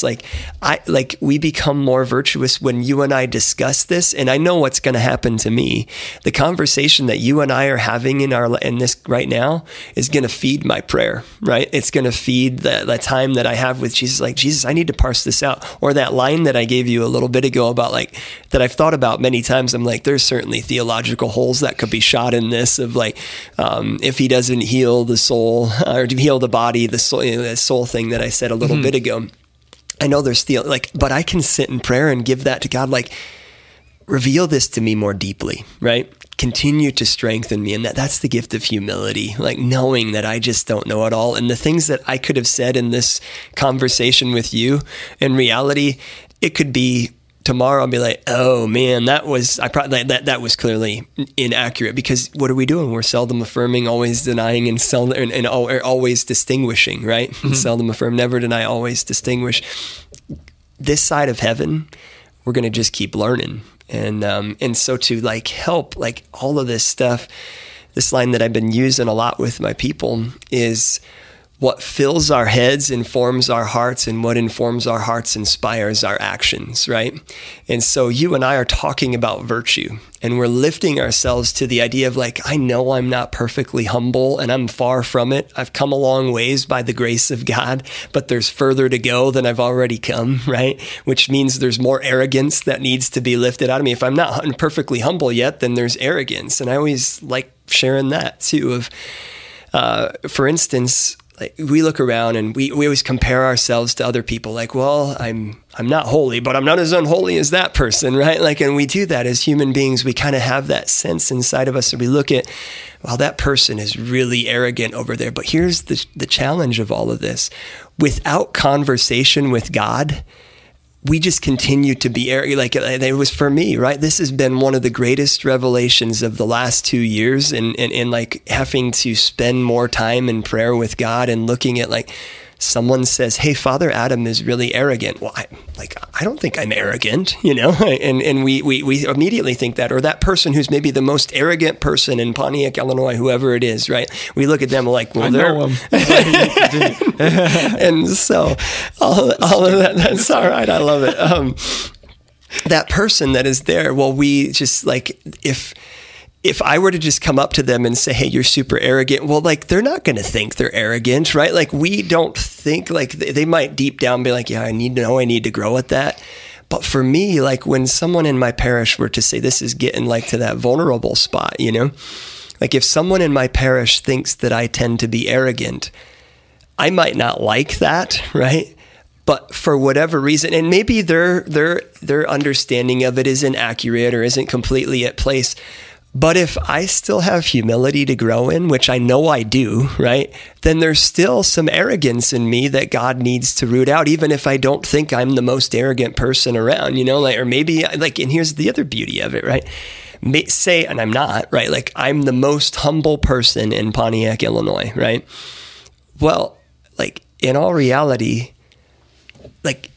we become more virtuous when you and I discuss this. And I know what's going to happen to me. The conversation that you and I are having in this right now is going to feed my prayer, right? It's going to feed the time that I have with Jesus. Like, Jesus, I need to parse this out. Or that line that I gave you a little bit ago about that I've thought about many times. I'm like, there's certainly theological holes that could be shot in this of if he doesn't heal the soul or to heal the body, the soul, that soul thing that I said a little bit ago. I know there's still but I can sit in prayer and give that to God. Reveal this to me more deeply, right? Continue to strengthen me. And that's the gift of humility, knowing that I just don't know it all. And the things that I could have said in this conversation with you, in reality, it could be tomorrow I'll be like, oh man, that was clearly inaccurate, because what are we doing? We're seldom affirming, always denying, and always distinguishing, right? Seldom affirm, never deny, always distinguish. This side of heaven, we're going to just keep learning. And so to help all of this stuff, this line that I've been using a lot with my people is, what fills our heads informs our hearts, and what informs our hearts inspires our actions, right? And so you and I are talking about virtue, and we're lifting ourselves to the idea of I know I'm not perfectly humble, and I'm far from it. I've come a long ways by the grace of God, but there's further to go than I've already come, right? Which means there's more arrogance that needs to be lifted out of me. If I'm not perfectly humble yet, then there's arrogance. And I always like sharing that too of, for instance, we look around and we always compare ourselves to other people. I'm not holy, but I'm not as unholy as that person, right? And we do that as human beings. We kind of have that sense inside of us, and we look at, well, that person is really arrogant over there. But here's the challenge of all of this. Without conversation with God, we just continue to be arrogant. It was for me, right? This has been one of the greatest revelations of the last 2 years, and having to spend more time in prayer with God and looking at someone says, hey, Father Adam is really arrogant. Well, I don't think I'm arrogant, and we immediately think that, or that person who's maybe the most arrogant person in Pontiac, Illinois, whoever it is, right? We look at them well, I know him. And so all of that's all right. I love it. That person that is there, well, we just if I were to just come up to them and say, hey, you're super arrogant, well, they're not going to think they're arrogant, right? We don't think, they might deep down be yeah, I need to grow at that. But for me, when someone in my parish were to say, this is getting to that vulnerable spot, if someone in my parish thinks that I tend to be arrogant, I might not like that, right? But for whatever reason, and maybe their understanding of it isn't accurate or isn't completely at place, but if I still have humility to grow in, which I know I do, right, then there's still some arrogance in me that God needs to root out, even if I don't think I'm the most arrogant person around, or maybe and here's the other beauty of it, right? Say, and I'm not, right? I'm the most humble person in Pontiac, Illinois, right? Well, in all reality,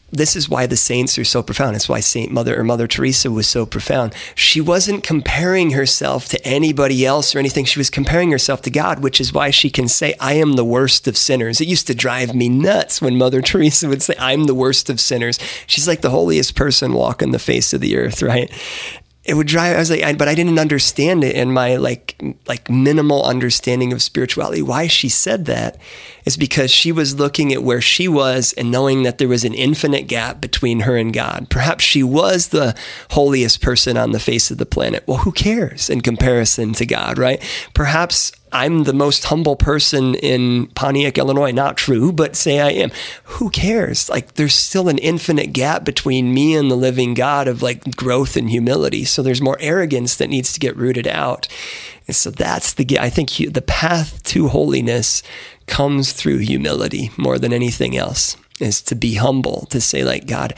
this is why the saints are so profound. It's why Mother Teresa was so profound. She wasn't comparing herself to anybody else or anything. She was comparing herself to God, which is why she can say, I am the worst of sinners. It used to drive me nuts when Mother Teresa would say, I'm the worst of sinners. She's like the holiest person walking the face of the earth, right? It would drive, I was like, but I didn't understand it in my like minimal understanding of spirituality. Why she said that is because she was looking at where she was and knowing that there was an infinite gap between her and God. Perhaps she was the holiest person on the face of the planet. Well, who cares in comparison to God, right? Perhaps I'm the most humble person in Pontiac, Illinois. Not true, but say I am. Who cares? Like, there's still an infinite gap between me and the living God of like growth and humility. So there's more arrogance that needs to get rooted out. And so that's I think the path to holiness comes through humility more than anything else, is to be humble, to say like, God,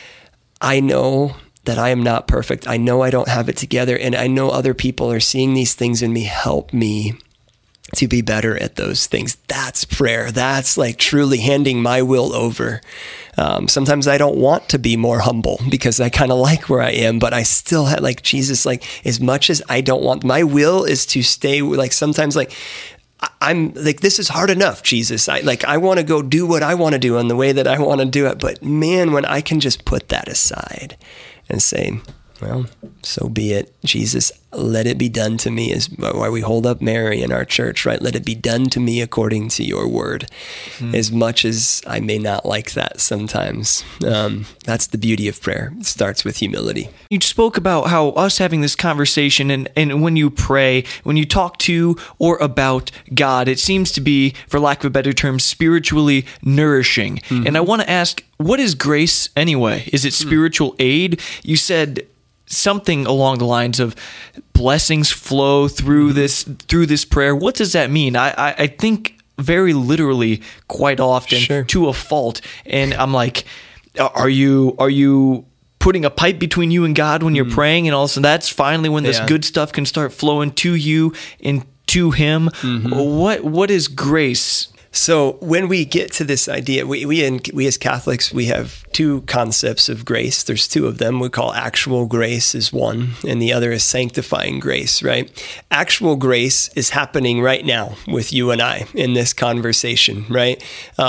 I know that I am not perfect. I know I don't have it together. And I know other people are seeing these things in me. Help me to be better at those things. That's prayer. That's like truly handing my will over. Sometimes I don't want to be more humble because I kind of like where I am, but I still have like Jesus, like as much as I don't want, my will is to stay like sometimes like, I'm like, this is hard enough, Jesus. I want to go do what I want to do in the way that I want to do it. But man, when I can just put that aside and say, well, so be it. Jesus, let it be done to me, is why we hold up Mary in our church, right? Let it be done to me according to your word. As much as I may not like that sometimes. That's the beauty of prayer. It starts with humility. You spoke about how us having this conversation and when you pray, when you talk to or about God, it seems to be, for lack of a better term, spiritually nourishing. Mm-hmm. And I want to ask, what is grace anyway? Is it spiritual aid? You said something along the lines of blessings flow through this prayer. What does that mean? I think very literally quite often to a fault. And I'm like, are you putting a pipe between you and God when you're praying? And also that's finally when this good stuff can start flowing to you and to him. Mm-hmm. What is grace? So when we get to this idea, we as Catholics, we have two concepts of grace. There's two of them. We call actual grace is one, and the other is sanctifying grace, right? Actual grace is happening right now with you and I in this conversation, right?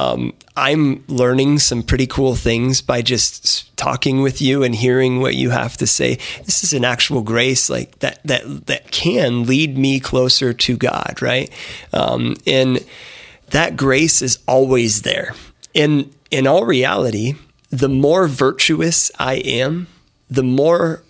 I'm learning some pretty cool things by just talking with you and hearing what you have to say. This is an actual grace like that can lead me closer to God, right? And that grace is always there. In all reality, the more virtuous I am, the more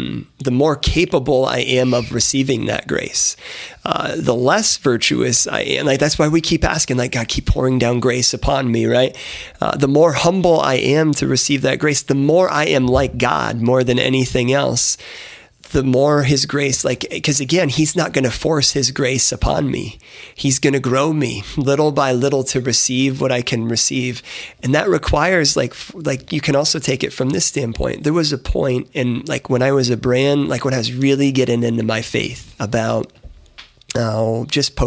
capable I am of receiving that grace. The less virtuous I am, like that's why we keep asking, like, God, keep pouring down grace upon me, right? The more humble I am to receive that grace, the more I am like God more than anything else. The more his grace, because again, he's not going to force his grace upon me. He's going to grow me little by little to receive what I can receive. And that requires like you can also take it from this standpoint. There was a point in when I was when I was really getting into my faith about, just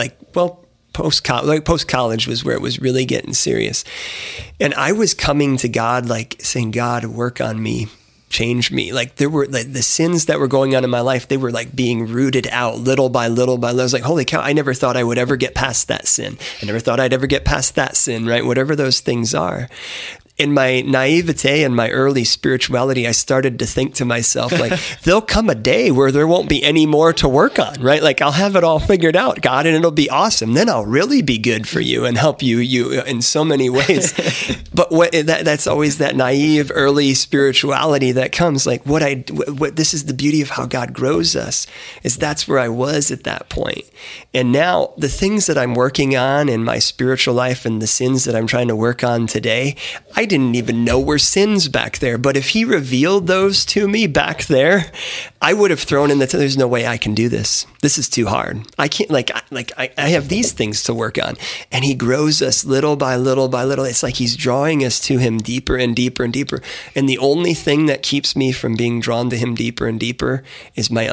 post-college was where it was really getting serious. And I was coming to God, saying, God, work on me. Change me. There were the sins that were going on in my life, they were being rooted out little by little by little. I was like, holy cow, I never thought I would ever get past that sin. I never thought I'd ever get past that sin, right? Whatever those things are. In my naivete and my early spirituality, I started to think to myself, there'll come a day where there won't be any more to work on, right? I'll have it all figured out, God, and it'll be awesome. Then I'll really be good for you and help you in so many ways. But that's always that naive early spirituality that comes. This is the beauty of how God grows us, is that's where I was at that point. And now the things that I'm working on in my spiritual life and the sins that I'm trying to work on today, I didn't even know were sins back there. But if he revealed those to me back there, I would have thrown in there's no way I can do this. This is too hard. I can't, I have these things to work on. And he grows us little by little by little. It's like he's drawing us to him deeper and deeper and deeper. And the only thing that keeps me from being drawn to him deeper and deeper is my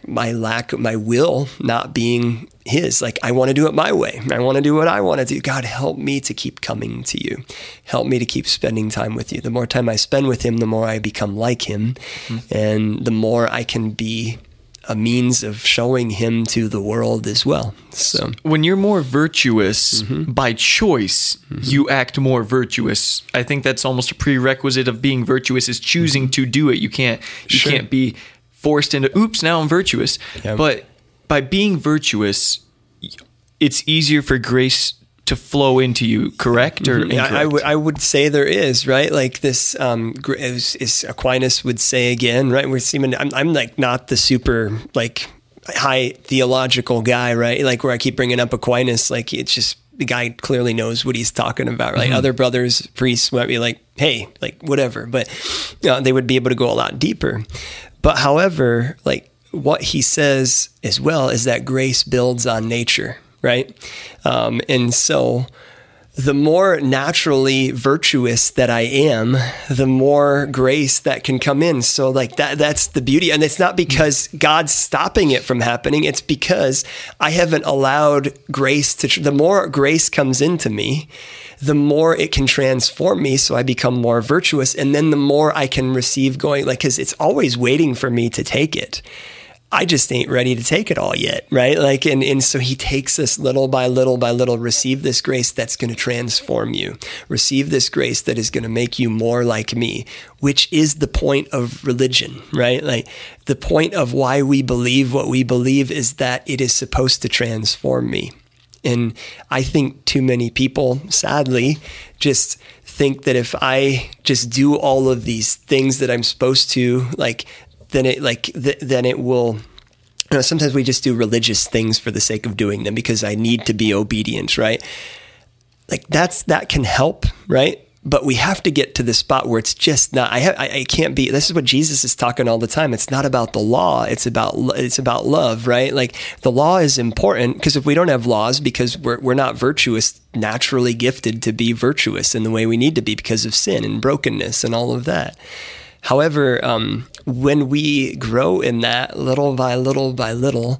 will not being his. I want to do it my way. I want to do what I want to do. God, help me to keep coming to you. Help me to keep spending time with you. The more time I spend with him, the more I become like him. And the more I can be a means of showing him to the world as well. So when you're more virtuous by choice, you act more virtuous. I think that's almost a prerequisite of being virtuous, is choosing to do it. You can't be forced into, oops, now I'm virtuous. Yeah. But by being virtuous, it's easier for grace to flow into you, correct or incorrect? I would say there is, right? Like this, as Aquinas would say again, right? I'm like not the super like high theological guy, right? Like where I keep bringing up Aquinas, like it's just, the guy clearly knows what he's talking about, right? Other brothers, priests might be like, hey, like whatever, but they would be able to go a lot deeper. But however, like what he says as well is that grace builds on nature, right? And so the more naturally virtuous that I am, the more grace that can come in. So like that's the beauty. And it's not because God's stopping it from happening. It's because I haven't allowed grace the more grace comes into me, the more it can transform me. So I become more virtuous. And then the more I can receive going, like, cause it's always waiting for me to take it. I just ain't ready to take it all yet, right? Like, and so he takes us little by little by little. Receive this grace that's going to transform you. Receive this grace that is going to make you more like me, which is the point of religion, right? Like the point of why we believe what we believe is that it is supposed to transform me. And I think too many people, sadly, just think that if I just do all of these things that I'm supposed to, then it will, sometimes we just do religious things for the sake of doing them because I need to be obedient, right? Like that can help, right? But we have to get to the spot where it's just not, I can't be, this is what Jesus is talking all the time. It's not about the law. It's about love, right? Like the law is important because if we don't have laws, because we're not virtuous, naturally gifted to be virtuous in the way we need to be because of sin and brokenness and all of that. However, when we grow in that little by little by little,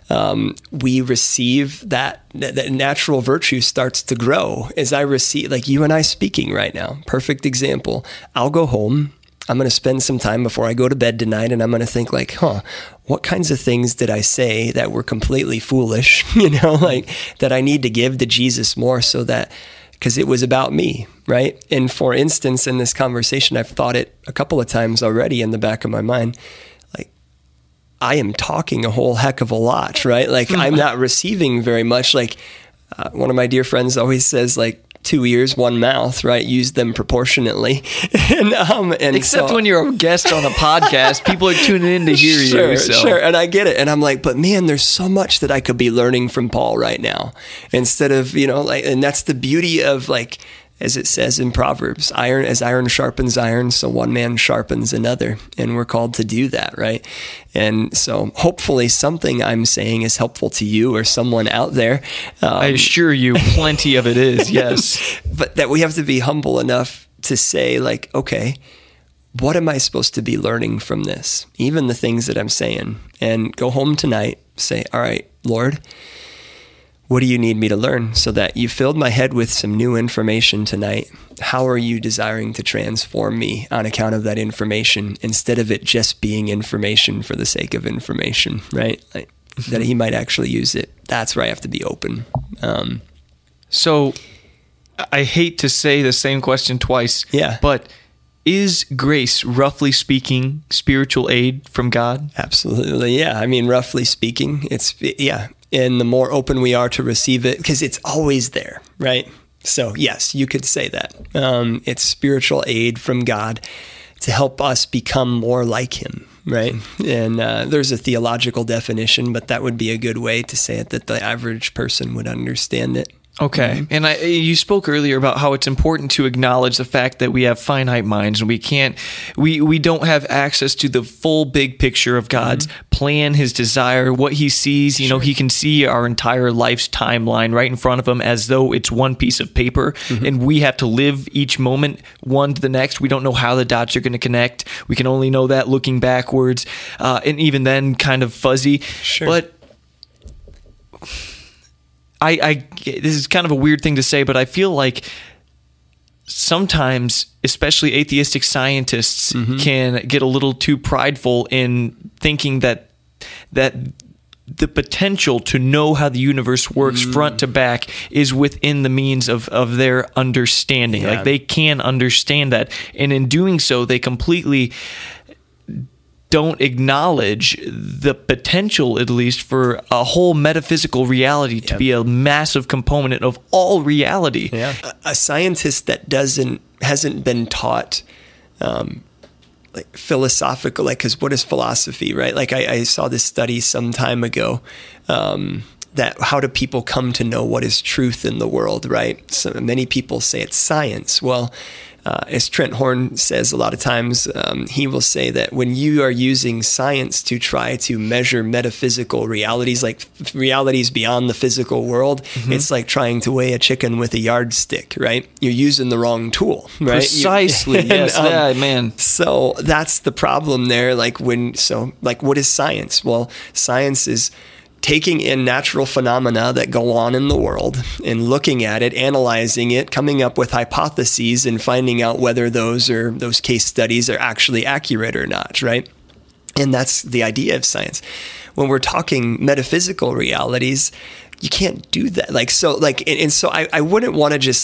we receive that natural virtue starts to grow as I receive, like you and I speaking right now. Perfect example. I'll go home. I'm going to spend some time before I go to bed tonight, and I'm going to think like, what kinds of things did I say that were completely foolish, like that I need to give to Jesus more so that, because it was about me, right? And for instance, in this conversation, I've thought it a couple of times already in the back of my mind, like I am talking a whole heck of a lot, right? Like I'm not receiving very much. Like one of my dear friends always says, like, 2 ears, 1 mouth, right? Use them proportionately. and except when you're a guest on a podcast, people are tuning in to hear you. So. Sure, and I get it. And I'm like, but man, there's so much that I could be learning from Paul right now. Instead of, and that's the beauty of, like, as it says in Proverbs, iron sharpens iron, so one man sharpens another. And we're called to do that, right? And so hopefully something I'm saying is helpful to you or someone out there. I assure you plenty of it is, yes. But that we have to be humble enough to say, like, okay, what am I supposed to be learning from this? Even the things that I'm saying. And go home tonight, say, all right, Lord, what do you need me to learn? So that you filled my head with some new information tonight. How are you desiring to transform me on account of that information instead of it just being information for the sake of information, right? Like, that he might actually use it. That's where I have to be open. So I hate to say the same question twice, but is grace, roughly speaking, spiritual aid from God? Absolutely, yeah. I mean, roughly speaking, yeah. And the more open we are to receive it, because it's always there, right? So yes, you could say that. It's spiritual aid from God to help us become more like him, right? And there's a theological definition, but that would be a good way to say it that the average person would understand it. Okay. And you spoke earlier about how it's important to acknowledge the fact that we have finite minds and we don't have access to the full big picture of God's plan, his desire, what he sees. He can see our entire life's timeline right in front of him as though it's one piece of paper, and we have to live each moment one to the next. We don't know how the dots are going to connect. We can only know that looking backwards, and even then kind of fuzzy. Sure. But this is kind of a weird thing to say, but I feel like sometimes, especially atheistic scientists, can get a little too prideful in thinking that the potential to know how the universe works front to back is within the means of their understanding. Like they can understand that. And in doing so, they completely don't acknowledge the potential, at least, for a whole metaphysical reality to be a massive component of all reality. Yeah. A scientist that hasn't been taught like philosophical, like, because what is philosophy, right? Like I saw this study some time ago that how do people come to know what is truth in the world, right? So many people say it's science. Well, as Trent Horn says a lot of times, he will say that when you are using science to try to measure metaphysical realities, like realities beyond the physical world, it's like trying to weigh a chicken with a yardstick, right? You're using the wrong tool, right? Precisely, yes. Man. So that's the problem there. Like what is science? Well, science is taking in natural phenomena that go on in the world and looking at it, analyzing it, coming up with hypotheses and finding out whether those case studies are actually accurate or not, right? And that's the idea of science. When we're talking metaphysical realities, you can't do that. So I wouldn't want to just,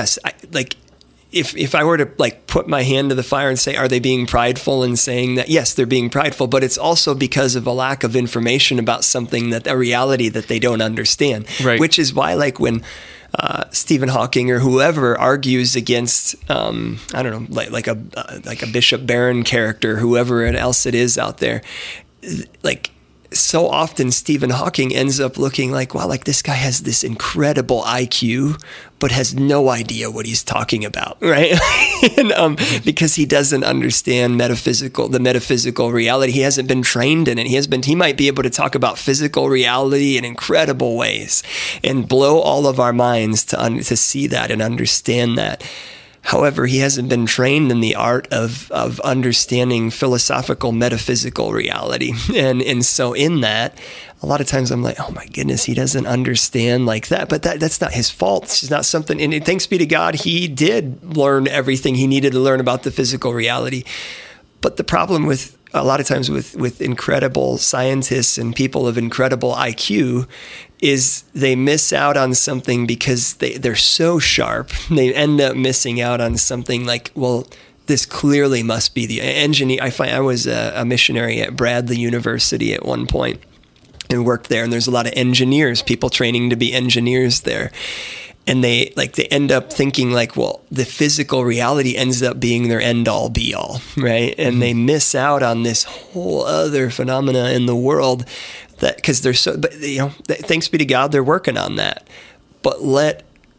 if I were to like put my hand to the fire and say, are they being prideful in saying that? Yes, they're being prideful, but it's also because of a lack of information about something, that a reality that they don't understand. Right. Which is why, like, when Stephen Hawking or whoever argues against, I don't know, like a Bishop Barron character, whoever else it is out there, like, so often Stephen Hawking ends up looking like, wow, like this guy has this incredible IQ, but has no idea what he's talking about, right? And, because he doesn't understand the metaphysical reality. He hasn't been trained in it. He might be able to talk about physical reality in incredible ways and blow all of our minds to see that and understand that. However, he hasn't been trained in the art of understanding philosophical, metaphysical reality. And so in that, a lot of times I'm like, oh my goodness, he doesn't understand like that. But that's not his fault. It's not something, and thanks be to God, he did learn everything he needed to learn about the physical reality. But the problem with a lot of times with incredible scientists and people of incredible IQ is they miss out on something because they're so sharp. They end up missing out on something like, well, this clearly must be the engineer. I was a missionary at Bradley University at one point and worked there. And there's a lot of engineers, people training to be engineers there. And they end up thinking like, well, the physical reality ends up being their end all be all, right? And they miss out on this whole other phenomena in the world that, because they're so, but thanks be to God, they're working on that. But let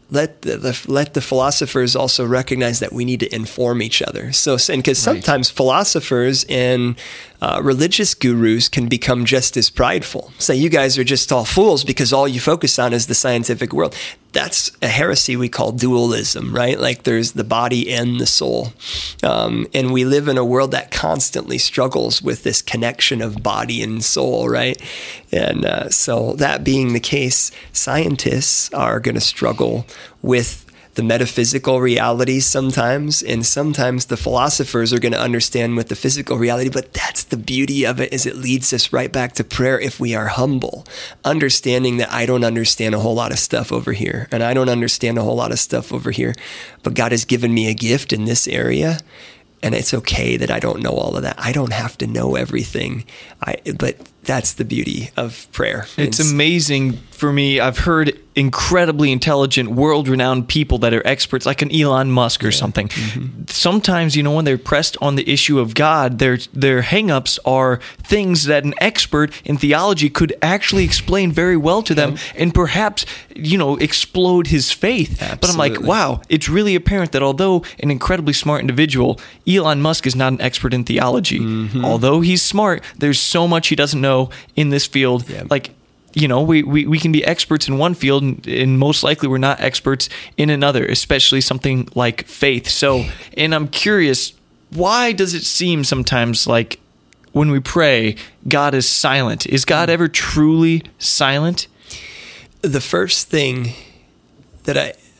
the philosophers also recognize that we need to inform each other. So, and because sometimes philosophers and religious gurus can become just as prideful. Say, you guys are just all fools because all you focus on is the scientific world. That's a heresy we call dualism, right? Like there's the body and the soul. And we live in a world that constantly struggles with this connection of body and soul, right? And so that being the case, scientists are going to struggle with the metaphysical reality sometimes, and sometimes the philosophers are going to understand with the physical reality. But that's the beauty of it, is it leads us right back to prayer if we are humble, understanding that I don't understand a whole lot of stuff over here, and I don't understand a whole lot of stuff over here, but God has given me a gift in this area, and it's okay that I don't know all of that. I don't have to know everything. But that's the beauty of prayer. It's amazing for me. I've heard incredibly intelligent, world-renowned people that are experts, like an Elon Musk or something. Mm-hmm. Sometimes, when they're pressed on the issue of God, their hang-ups are things that an expert in theology could actually explain very well to them and perhaps, explode his faith. Absolutely. But I'm like, wow, it's really apparent that although an incredibly smart individual, Elon Musk is not an expert in theology. Mm-hmm. Although he's smart, there's so much he doesn't know in this field. Yeah. Like, we can be experts in one field, and most likely we're not experts in another, especially something like faith. So, and I'm curious, why does it seem sometimes like when we pray, God is silent? Is God ever truly silent? The first thing that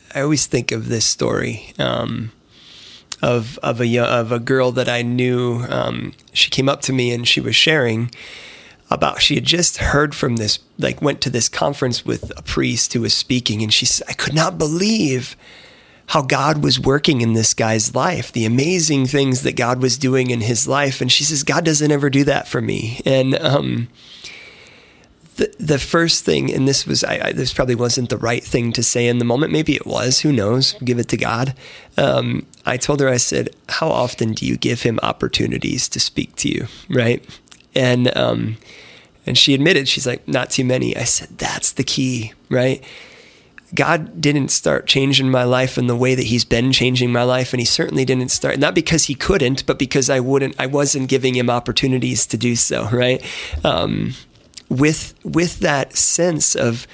always think of this story of a girl that I knew. She came up to me and she was sharing about, she had just heard from this, like went to this conference with a priest who was speaking, and she said, I could not believe how God was working in this guy's life, the amazing things that God was doing in his life. And she says, God doesn't ever do that for me. And the first thing, and this probably wasn't the right thing to say in the moment. Maybe it was, who knows, give it to God. I told her, I said, how often do you give him opportunities to speak to you, right? And she admitted, she's like, not too many. I said, that's the key, right? God didn't start changing my life in the way that he's been changing my life. And he certainly didn't start, not because he couldn't, but because I wasn't giving him opportunities to do so. Right. With that sense of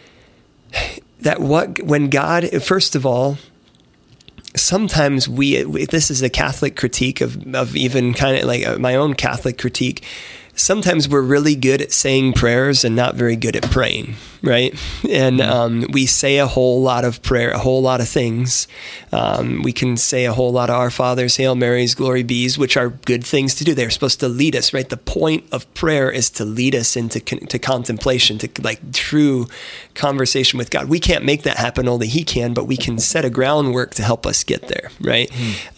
that, when God, first of all, sometimes this is a Catholic critique of even kind of like my own Catholic critique. Sometimes we're really good at saying prayers and not very good at praying, right? And we say a whole lot of prayer, a whole lot of things. We can say a whole lot of Our Fathers, Hail Marys, Glory Bees, which are good things to do. They're supposed to lead us, right? The point of prayer is to lead us into to contemplation, to like true conversation with God. We can't make that happen, only he can, but we can set a groundwork to help us get there, right?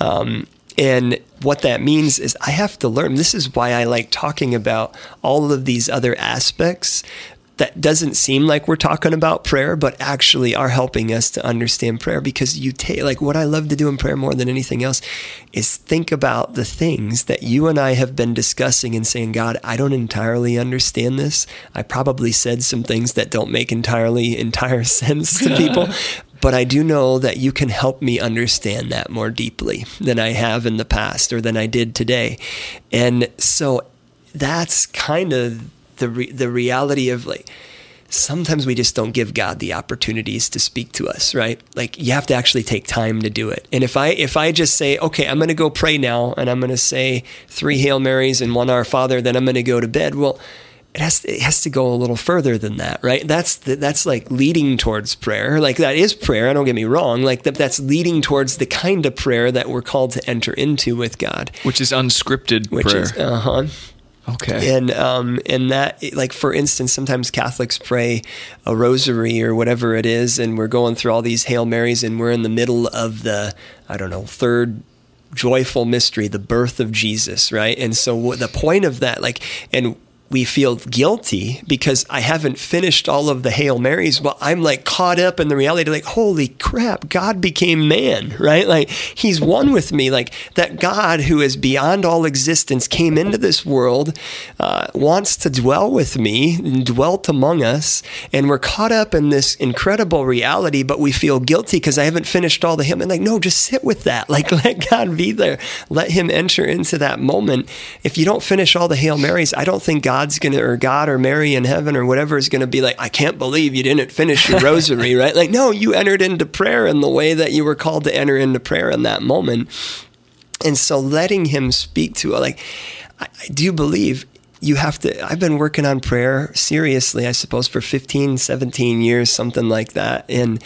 And what that means is I have to learn. This is why I like talking about all of these other aspects that doesn't seem like we're talking about prayer, but actually are helping us to understand prayer. Because you take, like, what I love to do in prayer more than anything else is think about the things that you and I have been discussing and saying, God, I don't entirely understand this. I probably said some things that don't make entire sense to people. But I do know that you can help me understand that more deeply than I have in the past or than I did today. And so that's kind of the reality of, like, sometimes we just don't give God the opportunities to speak to us, right? Like, you have to actually take time to do it. And if I just say, okay, I'm going to go pray now, and I'm going to say 3 Hail Marys and 1 Our Father, then I'm going to go to bed. Well, it has to go a little further than that, right? That's like leading towards prayer. Like, that is prayer. Don't get me wrong. Like, that's leading towards the kind of prayer that we're called to enter into with God, which is unscripted prayer. Okay. And that, like, for instance, sometimes Catholics pray a rosary or whatever it is, and we're going through all these Hail Marys, and we're in the middle of the, third joyful mystery, the birth of Jesus, right? And so the point of that, like, and we feel guilty because I haven't finished all of the Hail Marys. Well, I'm like caught up in the reality, like, holy crap, God became man, right? Like, he's one with me. Like, that God who is beyond all existence came into this world, wants to dwell with me and dwelt among us. And we're caught up in this incredible reality, but we feel guilty because I haven't finished all the hymn. And like, no, just sit with that. Like, let God be there. Let him enter into that moment. If you don't finish all the Hail Marys, I don't think God or Mary in heaven or whatever is going to be like, I can't believe you didn't finish your rosary, right? Like, no, you entered into prayer in the way that you were called to enter into prayer in that moment. And so letting him speak to it, like, I do believe you have to, I've been working on prayer seriously, I suppose, for 15, 17 years, something like that. And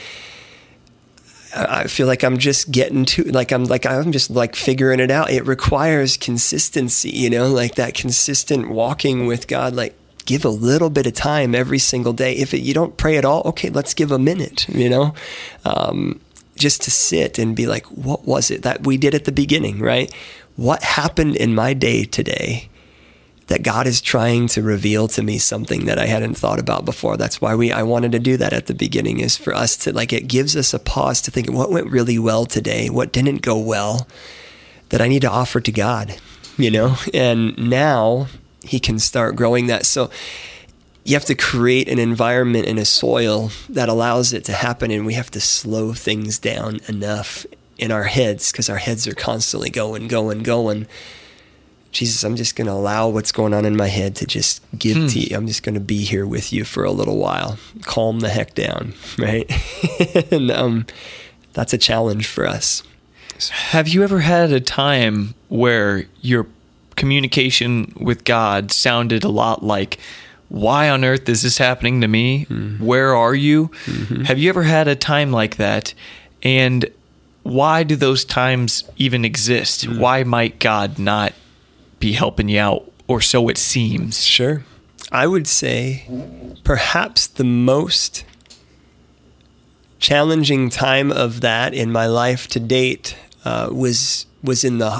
I feel like I'm just getting to, I'm just like figuring it out. It requires consistency, like that consistent walking with God, like, give a little bit of time every single day. If you don't pray at all, okay, let's give a minute, just to sit and be like, what was it that we did at the beginning, right? What happened in my day today that God is trying to reveal to me something that I hadn't thought about before? That's why I wanted to do that at the beginning, is for us to, like, it gives us a pause to think, what went really well today? What didn't go well that I need to offer to God, And now he can start growing that. So you have to create an environment and a soil that allows it to happen. And we have to slow things down enough in our heads, because our heads are constantly going. Jesus, I'm just going to allow what's going on in my head to just give to you. I'm just going to be here with you for a little while. Calm the heck down, right? And that's a challenge for us. Have you ever had a time where your communication with God sounded a lot like why on earth is this happening to me? Where are you? Have you ever had a time like that? And why do those times even exist? Why might God not be helping you out, or so it seems? Sure. I would say perhaps the most challenging time of that in my life to date was in the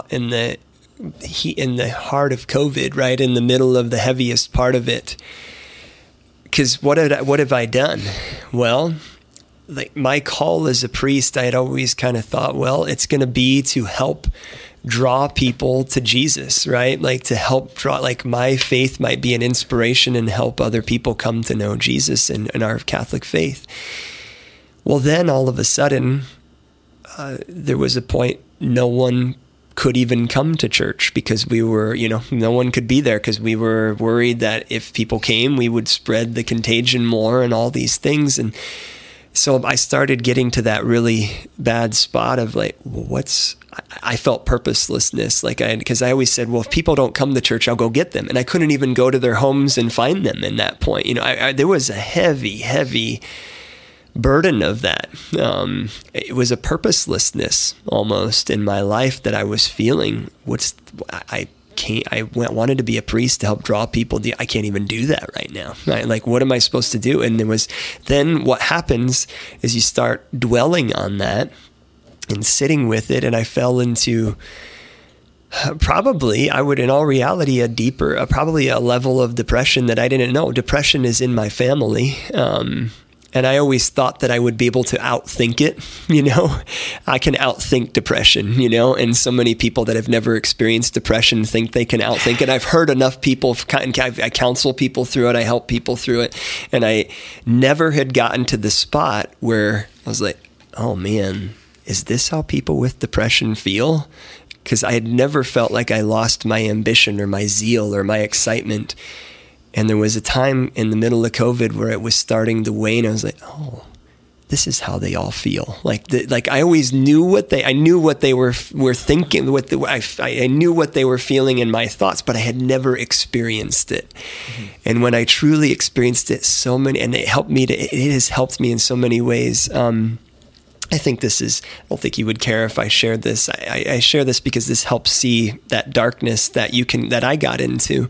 heart of COVID, right in the middle of the heaviest part of it. Because what have I done? Well, like my call as a priest, I had always kind of thought, well, it's going to be to help draw people to Jesus, right? Like to help draw, like my faith might be an inspiration and help other people come to know Jesus and our Catholic faith. Well, then all of a sudden, there was a point no one could even come to church because we were, no one could be there because we were worried that if people came, we would spread the contagion more and all these things. And so I started getting to that really bad spot of like, well, I felt purposelessness. Because I always said, well, if people don't come to church, I'll go get them. And I couldn't even go to their homes and find them in that point. There was a heavy burden of that. It was a purposelessness almost in my life that I was feeling. I wanted to be a priest to help draw people. I can't even do that right now. Right? Like, what am I supposed to do? And then what happens is you start dwelling on that and sitting with it. And I fell into probably, in all reality, probably a level of depression that I didn't know. Depression is in my family. And I always thought that I would be able to outthink it, I can outthink depression, and so many people that have never experienced depression think they can outthink it. I've heard enough people, I counsel people through it, I help people through it, and I never had gotten to the spot where I was like, oh man, is this how people with depression feel? Because I had never felt like I lost my ambition or my zeal or my excitement. And there was a time in the middle of COVID where it was starting to wane. I was like, oh, this is how they all feel. Like I always knew I knew what they were thinking, I knew what they were feeling in my thoughts, but I had never experienced it. Mm-hmm. And when I truly experienced it, and it has helped me in so many ways. I think I don't think you would care if I shared this. I share this because this helps see that darkness that I got into.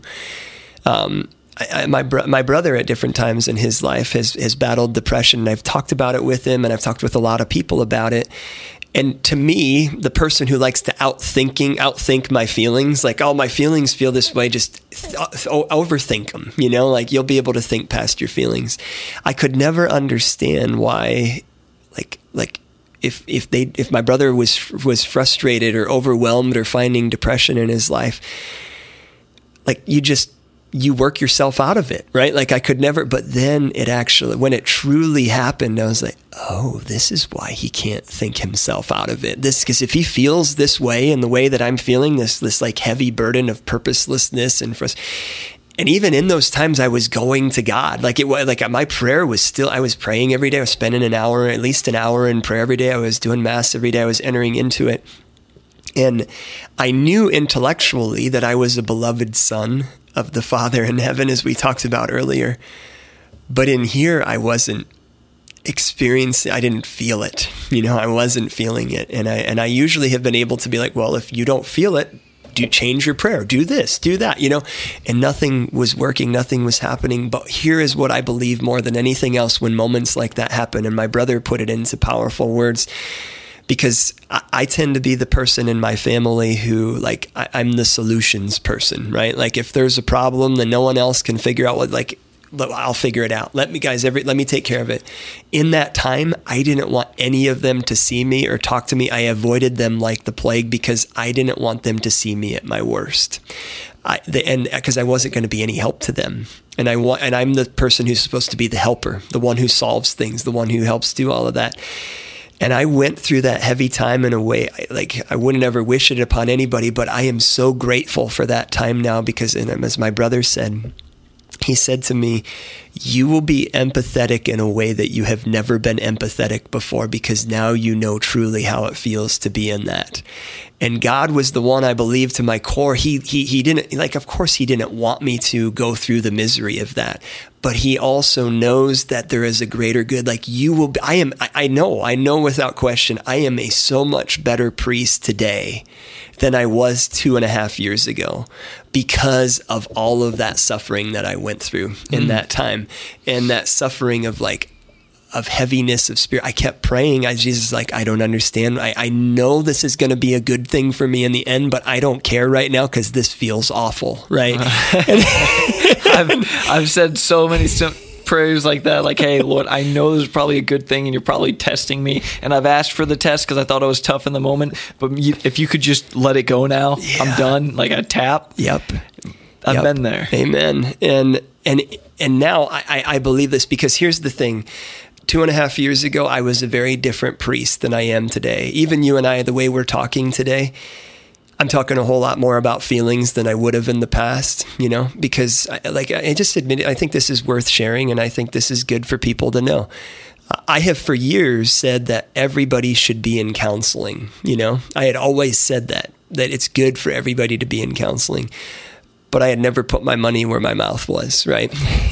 My brother at different times in his life has battled depression, and I've talked about it with him, and I've talked with a lot of people about it. And to me, the person who likes to outthink my feelings, like, oh, my feelings feel this way, just overthink them, like you'll be able to think past your feelings. I could never understand why, like if my brother was frustrated or overwhelmed or finding depression in his life, like you work yourself out of it, right? Like I could never, but then when it truly happened, I was like, oh, this is why he can't think himself out of it. Because if he feels this way and the way that I'm feeling, this like heavy burden of purposelessness and and even in those times I was going to God, my prayer was still, I was praying every day. I was spending at least an hour in prayer every day. I was doing mass every day. I was entering into it. And I knew intellectually that I was a beloved son of the Father in heaven, as we talked about earlier. But in here, I wasn't experiencing, I didn't feel it. I wasn't feeling it. And I usually have been able to be like, well, if you don't feel it, change your prayer, do this, do that, and nothing was working, nothing was happening. But here is what I believe more than anything else when moments like that happen. And my brother put it into powerful words. Because I tend to be the person in my family who, I'm the solutions person, right? Like if there's a problem that no one else can figure out, I'll figure it out. Let me take care of it. In that time, I didn't want any of them to see me or talk to me. I avoided them like the plague because I didn't want them to see me at my worst. Because I wasn't going to be any help to them. And I'm the person who's supposed to be the helper, the one who solves things, the one who helps do all of that. And I went through that heavy time in a way, I wouldn't ever wish it upon anybody, but I am so grateful for that time now because, as my brother said, he said to me, you will be empathetic in a way that you have never been empathetic before because now you know truly how it feels to be in that. And God was the one, I believe, to my core. He didn't, like, of course he didn't want me to go through the misery of that, but he also knows that there is a greater good. Like, you will be, I know without question, I am a so much better priest today than I was 2.5 years ago, because of all of that suffering that I went through in that time, and that suffering of heaviness of spirit. I kept praying. Jesus, like, I don't understand. I know this is going to be a good thing for me in the end, but I don't care right now because this feels awful, right? I've said so many prayers like that, like, hey, Lord, I know this is probably a good thing and you're probably testing me, and I've asked for the test because I thought it was tough in the moment, but if you could just let it go now, I'm done, like a tap. I've been there. Amen. And now I believe this, because here's the thing. 2.5 years ago, I was a very different priest than I am today. Even you and I, the way we're talking today, I'm talking a whole lot more about feelings than I would have in the past, because I just admit it, I think this is worth sharing, and I think this is good for people to know. I have for years said that everybody should be in counseling. I had always said that it's good for everybody to be in counseling, but I had never put my money where my mouth was, right?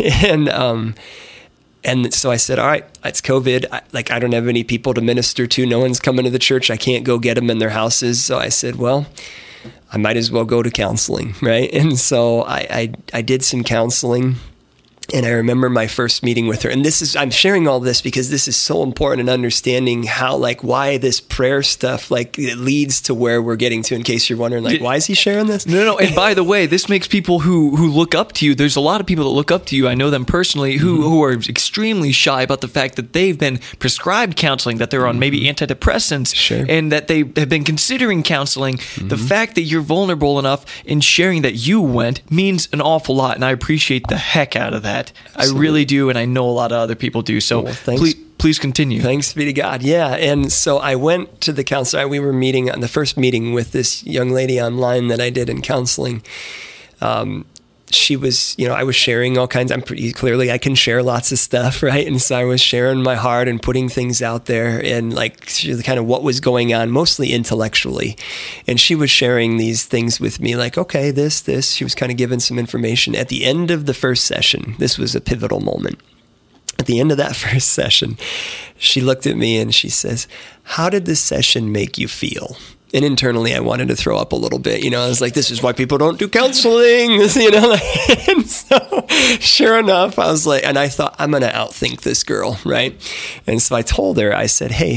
And so I said, all right, it's COVID. I don't have any people to minister to. No one's coming to the church. I can't go get them in their houses. So I said, well, I might as well go to counseling, right? And so I did some counseling. And I remember my first meeting with her. And I'm sharing all this because this is so important in understanding how, why this prayer stuff, it leads to where we're getting to, in case you're wondering, why is he sharing this? No. And by the way, this makes people who look up to you. There's a lot of people that look up to you. I know them personally who are extremely shy about the fact that they've been prescribed counseling, that they're on maybe antidepressants, and that they have been considering counseling. The fact that you're vulnerable enough in sharing that you went means an awful lot. And I appreciate the heck out of that. Absolutely. I really do, and I know a lot of other people do. So please continue. Thanks be to God. Yeah, and so I went to the counselor. We were meeting on the first meeting with this young lady online that I did in counseling. She was, I was sharing all kinds. Clearly I can share lots of stuff, right? And so I was sharing my heart and putting things out there, and kind of what was going on, mostly intellectually. And she was sharing these things with me, okay, this. She was kind of giving some information. At the end of the first session, this was a pivotal moment. At the end of that first session, she looked at me and she says, "How did this session make you feel?" And internally, I wanted to throw up a little bit. I was like, this is why people don't do counseling, And so, sure enough, I was like, and I thought, I'm going to outthink this girl, right? And so I told her, I said, hey,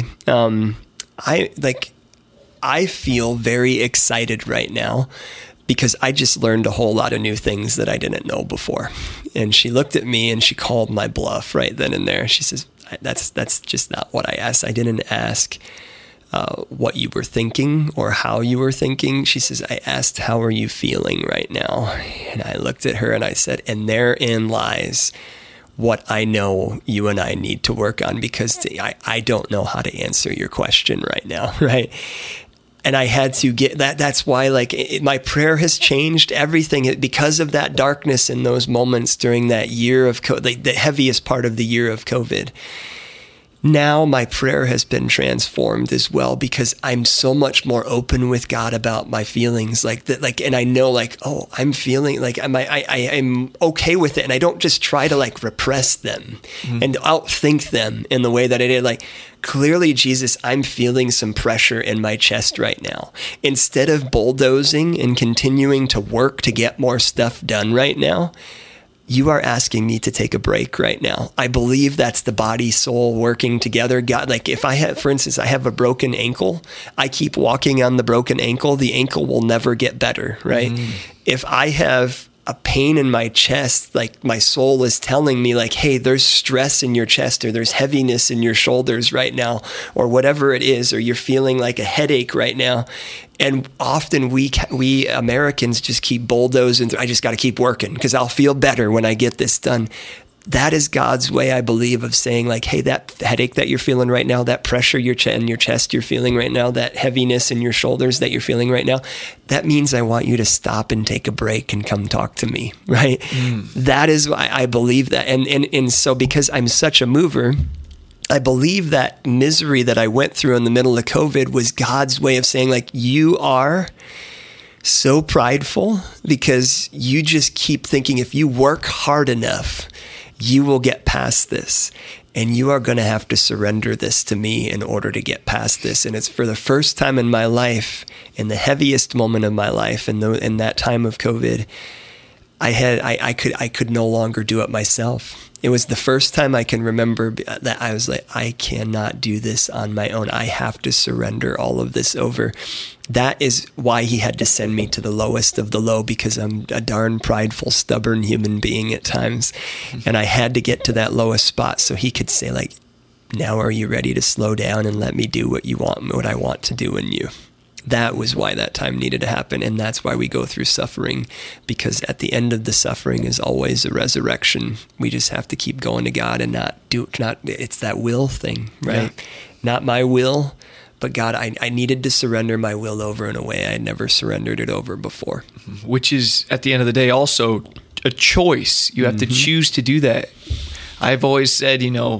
I feel very excited right now because I just learned a whole lot of new things that I didn't know before. And she looked at me and she called my bluff right then and there. She says, that's just not what I asked. I didn't ask what you were thinking or how you were thinking. She says, I asked, how are you feeling right now? And I looked at her and I said, and therein lies what I know you and I need to work on, because I don't know how to answer your question right now, right? And I had to get that. That's why, my prayer has changed everything because of that darkness in those moments during that year of the heaviest part of the year of COVID. Now my prayer has been transformed as well, because I'm so much more open with God about my feelings, and I know, oh, I'm feeling I'm okay with it, and I don't just try to repress them and outthink them in the way that I did. Clearly, Jesus, I'm feeling some pressure in my chest right now. Instead of bulldozing and continuing to work to get more stuff done right now, you are asking me to take a break right now. I believe that's the body, soul working together. God, if I have, for instance, I have a broken ankle, I keep walking on the broken ankle, the ankle will never get better, right? If I have a pain in my chest, my soul is telling me hey, there's stress in your chest, or there's heaviness in your shoulders right now, or whatever it is, or you're feeling like a headache right now. And often we Americans just keep bulldozing through. I just got to keep working because I'll feel better when I get this done. That is God's way, I believe, of saying hey, that headache that you're feeling right now, that pressure in your chest you're feeling right now, that heaviness in your shoulders that you're feeling right now, that means I want you to stop and take a break and come talk to me, right? That is why I believe that. And so because I'm such a mover, I believe that misery that I went through in the middle of COVID was God's way of saying, like, you are so prideful because you just keep thinking if you work hard enough, you will get past this. And you are going to have to surrender this to me in order to get past this. And it's for the first time in my life, in the heaviest moment of my life, in that time of COVID, I could no longer do it myself. It was the first time I can remember that I was like, I cannot do this on my own. I have to surrender all of this over. That is why he had to send me to the lowest of the low, because I'm a darn prideful, stubborn human being at times. And I had to get to that lowest spot so he could say, like, now are you ready to slow down and let me do what I want to do in you? That was why that time needed to happen. And that's why we go through suffering, because at the end of the suffering is always a resurrection. We just have to keep going to God and it's that will thing, right? Yeah. Not my will, but God, I needed to surrender my will over in a way I had never surrendered it over before. Which is, at the end of the day, also a choice. You have to choose to do that. I've always said,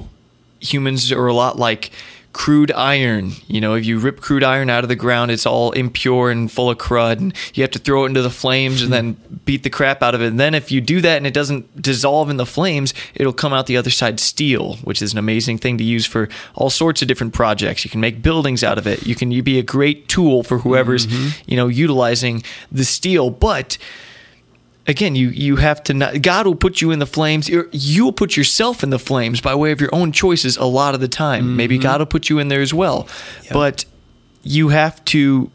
humans are a lot like crude iron. If you rip crude iron out of the ground, it's all impure and full of crud, and you have to throw it into the flames and then beat the crap out of it. And then if you do that and it doesn't dissolve in the flames, it'll come out the other side steel, which is an amazing thing to use for all sorts of different projects. You can make buildings out of it. You be a great tool for whoever's, utilizing the steel. But again, you have to not. God will put you in the flames. You'll put yourself in the flames by way of your own choices a lot of the time. Maybe God will put you in there as well. Yep. But you have to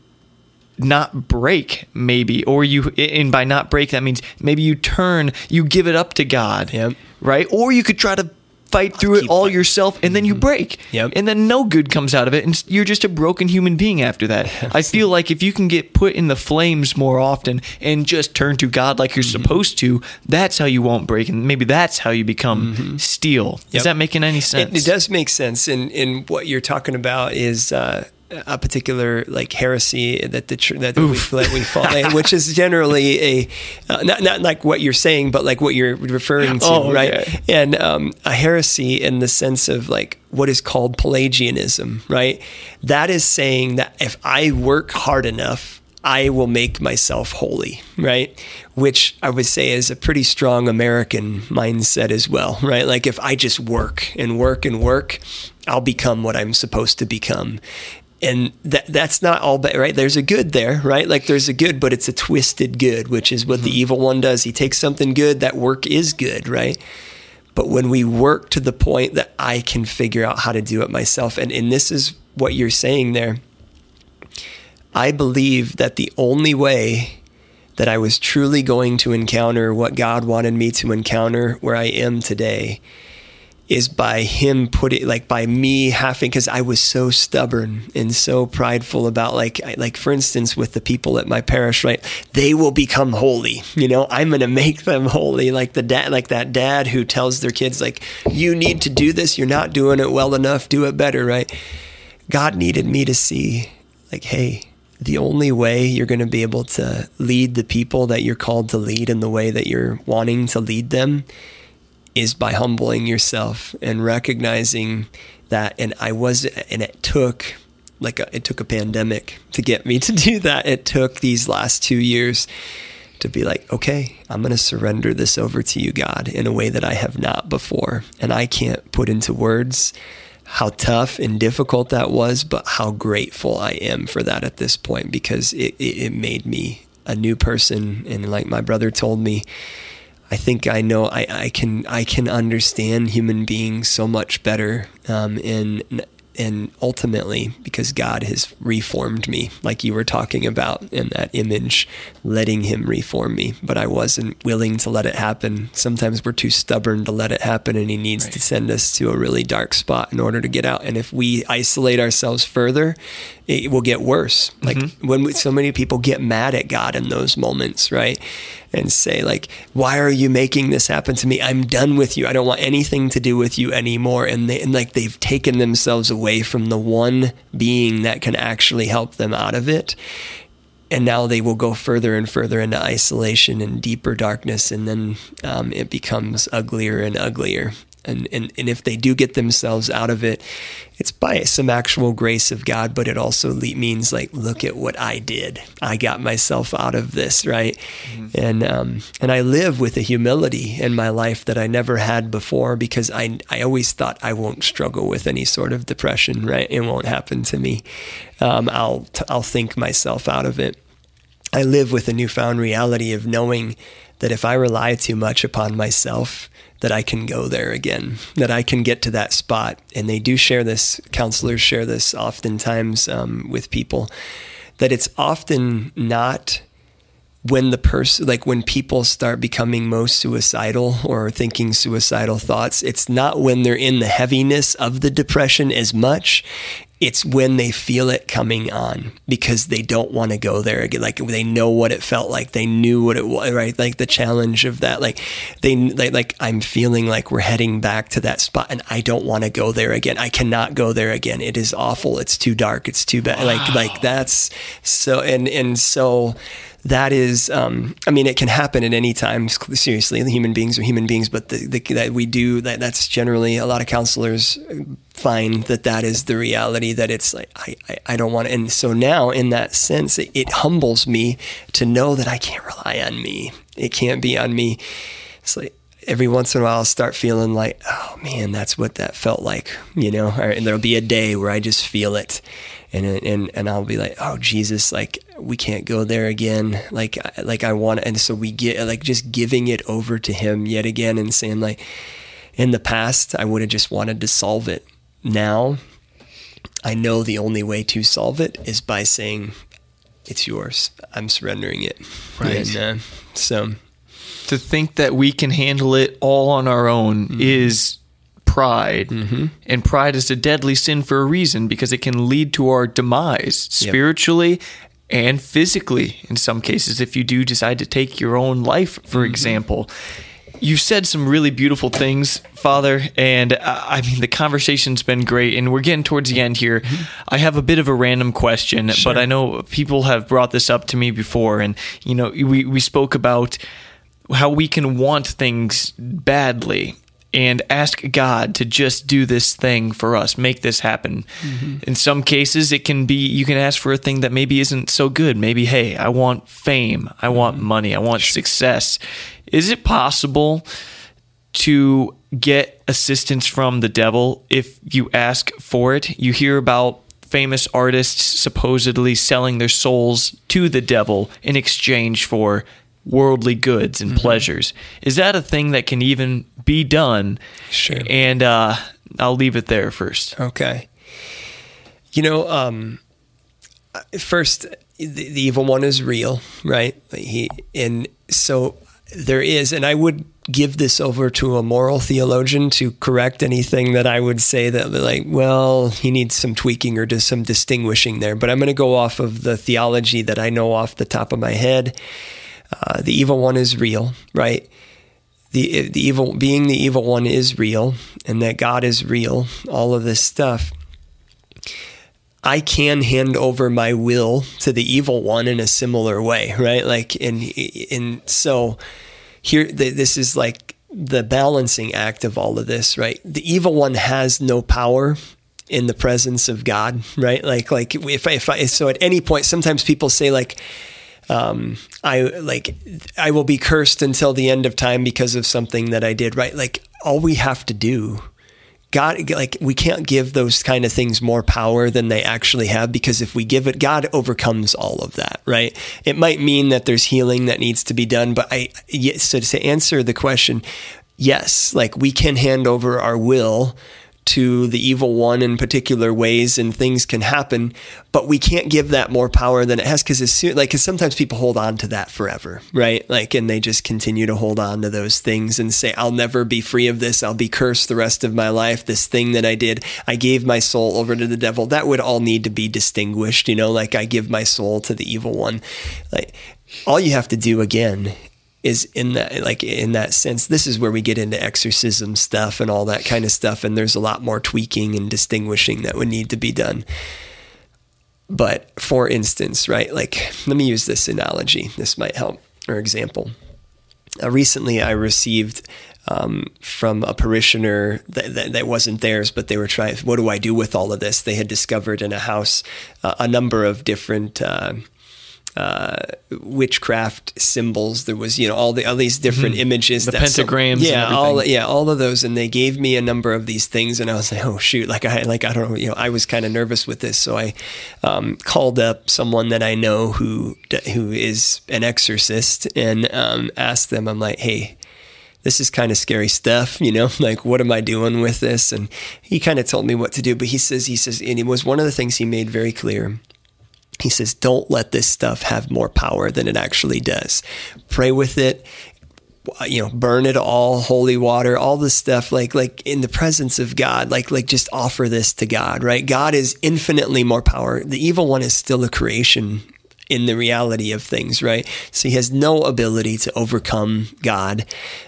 not break, maybe. And by not break, that means maybe you give it up to God. Yep. Right? Or you could try to fight through it all yourself, and then you break. Yep. And then no good comes out of it, and you're just a broken human being after that. I feel like if you can get put in the flames more often and just turn to God like you're supposed to, that's how you won't break, and maybe that's how you become steel. Is that making any sense? It does make sense, and what you're talking about is a particular heresy that we fall in, which is generally not like what you're saying, but like what you're referring to, right? And a heresy in the sense of what is called Pelagianism, right? That is saying that if I work hard enough, I will make myself holy, right? Which I would say is a pretty strong American mindset as well, right? Like if I just work and work and work, I'll become what I'm supposed to become. And that's not all bad, right? There's a good there, right? Like there's a good, but it's a twisted good, which is what the evil one does. He takes something good, that work is good, right? But when we work to the point that I can figure out how to do it myself, and this is what you're saying there, I believe that the only way that I was truly going to encounter what God wanted me to encounter where I am today is by him by me having, because I was so stubborn and so prideful about like for instance, with the people at my parish, right? They will become holy. I'm going to make them holy. Like that dad who tells their kids, you need to do this. You're not doing it well enough. Do it better, right? God needed me to see hey, the only way you're going to be able to lead the people that you're called to lead in the way that you're wanting to lead them is by humbling yourself and recognizing that. And it took a pandemic to get me to do that. It took these last 2 years to be okay, I'm going to surrender this over to you, God, in a way that I have not before. And I can't put into words how tough and difficult that was, but how grateful I am for that at this point, because it made me a new person. And like my brother told me, I think I know I can understand human beings so much better, and ultimately because God has reformed me, like you were talking about in that image, letting him reform me. But I wasn't willing to let it happen. Sometimes we're too stubborn to let it happen, and he needs to send us to a really dark spot in order to get out. And if we isolate ourselves further, it will get worse. When so many people get mad at God in those moments, right? And say why are you making this happen to me? I'm done with you. I don't want anything to do with you anymore. And they've taken themselves away from the one being that can actually help them out of it. And now they will go further and further into isolation and deeper darkness. And then it becomes uglier and uglier. And if they do get themselves out of it, it's by some actual grace of God, but it also means like, look at what I did. I got myself out of this, right? Mm-hmm. And I live with a humility in my life that I never had before, because I always thought I won't struggle with any sort of depression, right? It won't happen to me. I'll think myself out of it. I live with a newfound reality of knowing that if I rely too much upon myself, that I can go there again, that I can get to that spot. And they do share this, counselors share this oftentimes with people, that it's often not when the person, like when people start becoming most suicidal or thinking suicidal thoughts, it's not when they're in the heaviness of the depression as much. It's when they feel it coming on, because they don't want to go there again. Like they know what it felt like. They knew what it was, right? Like the challenge of that, like I'm feeling like we're heading back to that spot and I don't want to go there again. I cannot go there again. It is awful. It's too dark. It's too bad. Wow. Like that's so, and so that is, it can happen at any time. Seriously, human beings are human beings, but that's generally, a lot of counselors find that is the reality, that it's like, I don't want to. And so now in that sense, it humbles me to know that I can't rely on me. It can't be on me. It's like every once in a while I'll start feeling like, oh man, that's what that felt like, and there'll be a day where I just feel it. And I'll be like, oh Jesus, like we can't go there again. Like I want to. And so we get like just giving it over to him yet again and saying like, in the past, I would have just wanted to solve it. Now I know the only way to solve it is by saying, it's yours. I'm surrendering it. Right. And so to think that we can handle it all on our own is pride. Mm-hmm. And pride is a deadly sin for a reason, because it can lead to our demise spiritually and physically in some cases, if you do decide to take your own life, for example. You've said some really beautiful things, Father, and the conversation's been great, and we're getting towards the end here. Mm-hmm. I have a bit of a random question, but I know people have brought this up to me before, and we spoke about how we can want things badly and ask God to just do this thing for us, make this happen. Mm-hmm. In some cases, it can be, you can ask for a thing that maybe isn't so good. Maybe, hey, I want fame, I want money, I want success. Is it possible to get assistance from the devil if you ask for it? You hear about famous artists supposedly selling their souls to the devil in exchange for worldly goods and pleasures. Is that a thing that can even be done? Sure. And I'll leave it there first. Okay. First, the evil one is real, right? And so there is, and I would give this over to a moral theologian to correct anything that I would say that like, well, he needs some tweaking or just some distinguishing there. But I'm going to go off of the theology that I know off the top of my head. The evil one is real, right? The evil one is real, and that God is real, all of this stuff. I can hand over my will to the evil one in a similar way, right? Like, and so here, this is like the balancing act of all of this, right? The evil one has no power in the presence of God, right? Like so at any point, sometimes people say like, I will be cursed until the end of time because of something that I did, right? Like all we have to do, God, like we can't give those kind of things more power than they actually have, because if we give it, God overcomes all of that, right? It might mean that there's healing that needs to be done, but so to answer the question, yes, like we can hand over our will to the evil one in particular ways, and things can happen, but we can't give that more power than it has, because sometimes people hold on to that forever, right? Like, and they just continue to hold on to those things and say, I'll never be free of this. I'll be cursed the rest of my life. This thing that I did, I gave my soul over to the devil. That would all need to be distinguished, like I give my soul to the evil one. Like all you have to do again is in that sense, this is where we get into exorcism stuff and all that kind of stuff. And there's a lot more tweaking and distinguishing that would need to be done. But for instance, right, like let me use this analogy. This might help, or example. recently I received from a parishioner that wasn't theirs, but they were trying, what do I do with all of this? They had discovered in a house a number of different witchcraft symbols. There was, all these different images, the pentagrams, all of those. And they gave me a number of these things, and I was like, oh shoot, I don't know, I was kind of nervous with this, so I called up someone that I know who is an exorcist, and asked them. I'm like, hey, this is kind of scary stuff, like, what am I doing with this? And he kind of told me what to do, but he says, and it was one of the things he made very clear. He says, don't let this stuff have more power than it actually does. Pray with it, burn it all, holy water, all this stuff, like in the presence of God, like just offer this to God, right? God is infinitely more power. The evil one is still a creation in the reality of things, right? So he has no ability to overcome God.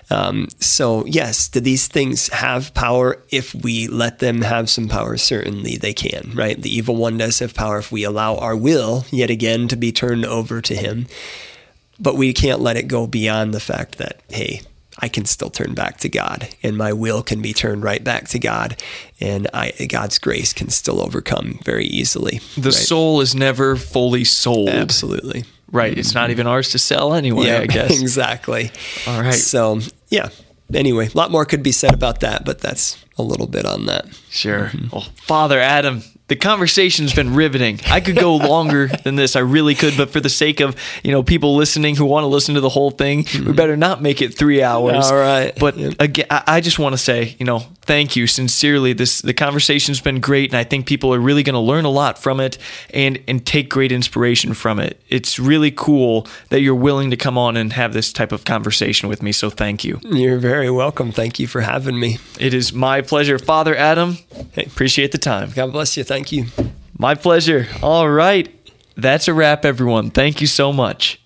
So yes, do these things have power? If we let them have some power, certainly they can, right? The evil one does have power if we allow our will, yet again, to be turned over to him. But we can't let it go beyond the fact that, hey, I can still turn back to God, and my will can be turned right back to God, and God's grace can still overcome very easily. The soul is never fully sold. Absolutely. Right. It's not even ours to sell anyway, I guess. Exactly. All right. So, yeah. Anyway, a lot more could be said about that, but that's a little bit on that. Sure. Well, Father Adam, the conversation's been riveting. I could go longer than this. I really could, but for the sake of, people listening who want to listen to the whole thing, we better not make it 3 hours. All right. But again, I just want to say, thank you sincerely. The conversation's been great, and I think people are really going to learn a lot from it and take great inspiration from it. It's really cool that you're willing to come on and have this type of conversation with me, so thank you. You're very welcome. Thank you for having me. It is my pleasure. Father Adam, appreciate the time. God bless you. Thank you. My pleasure. All right. That's a wrap, everyone. Thank you so much.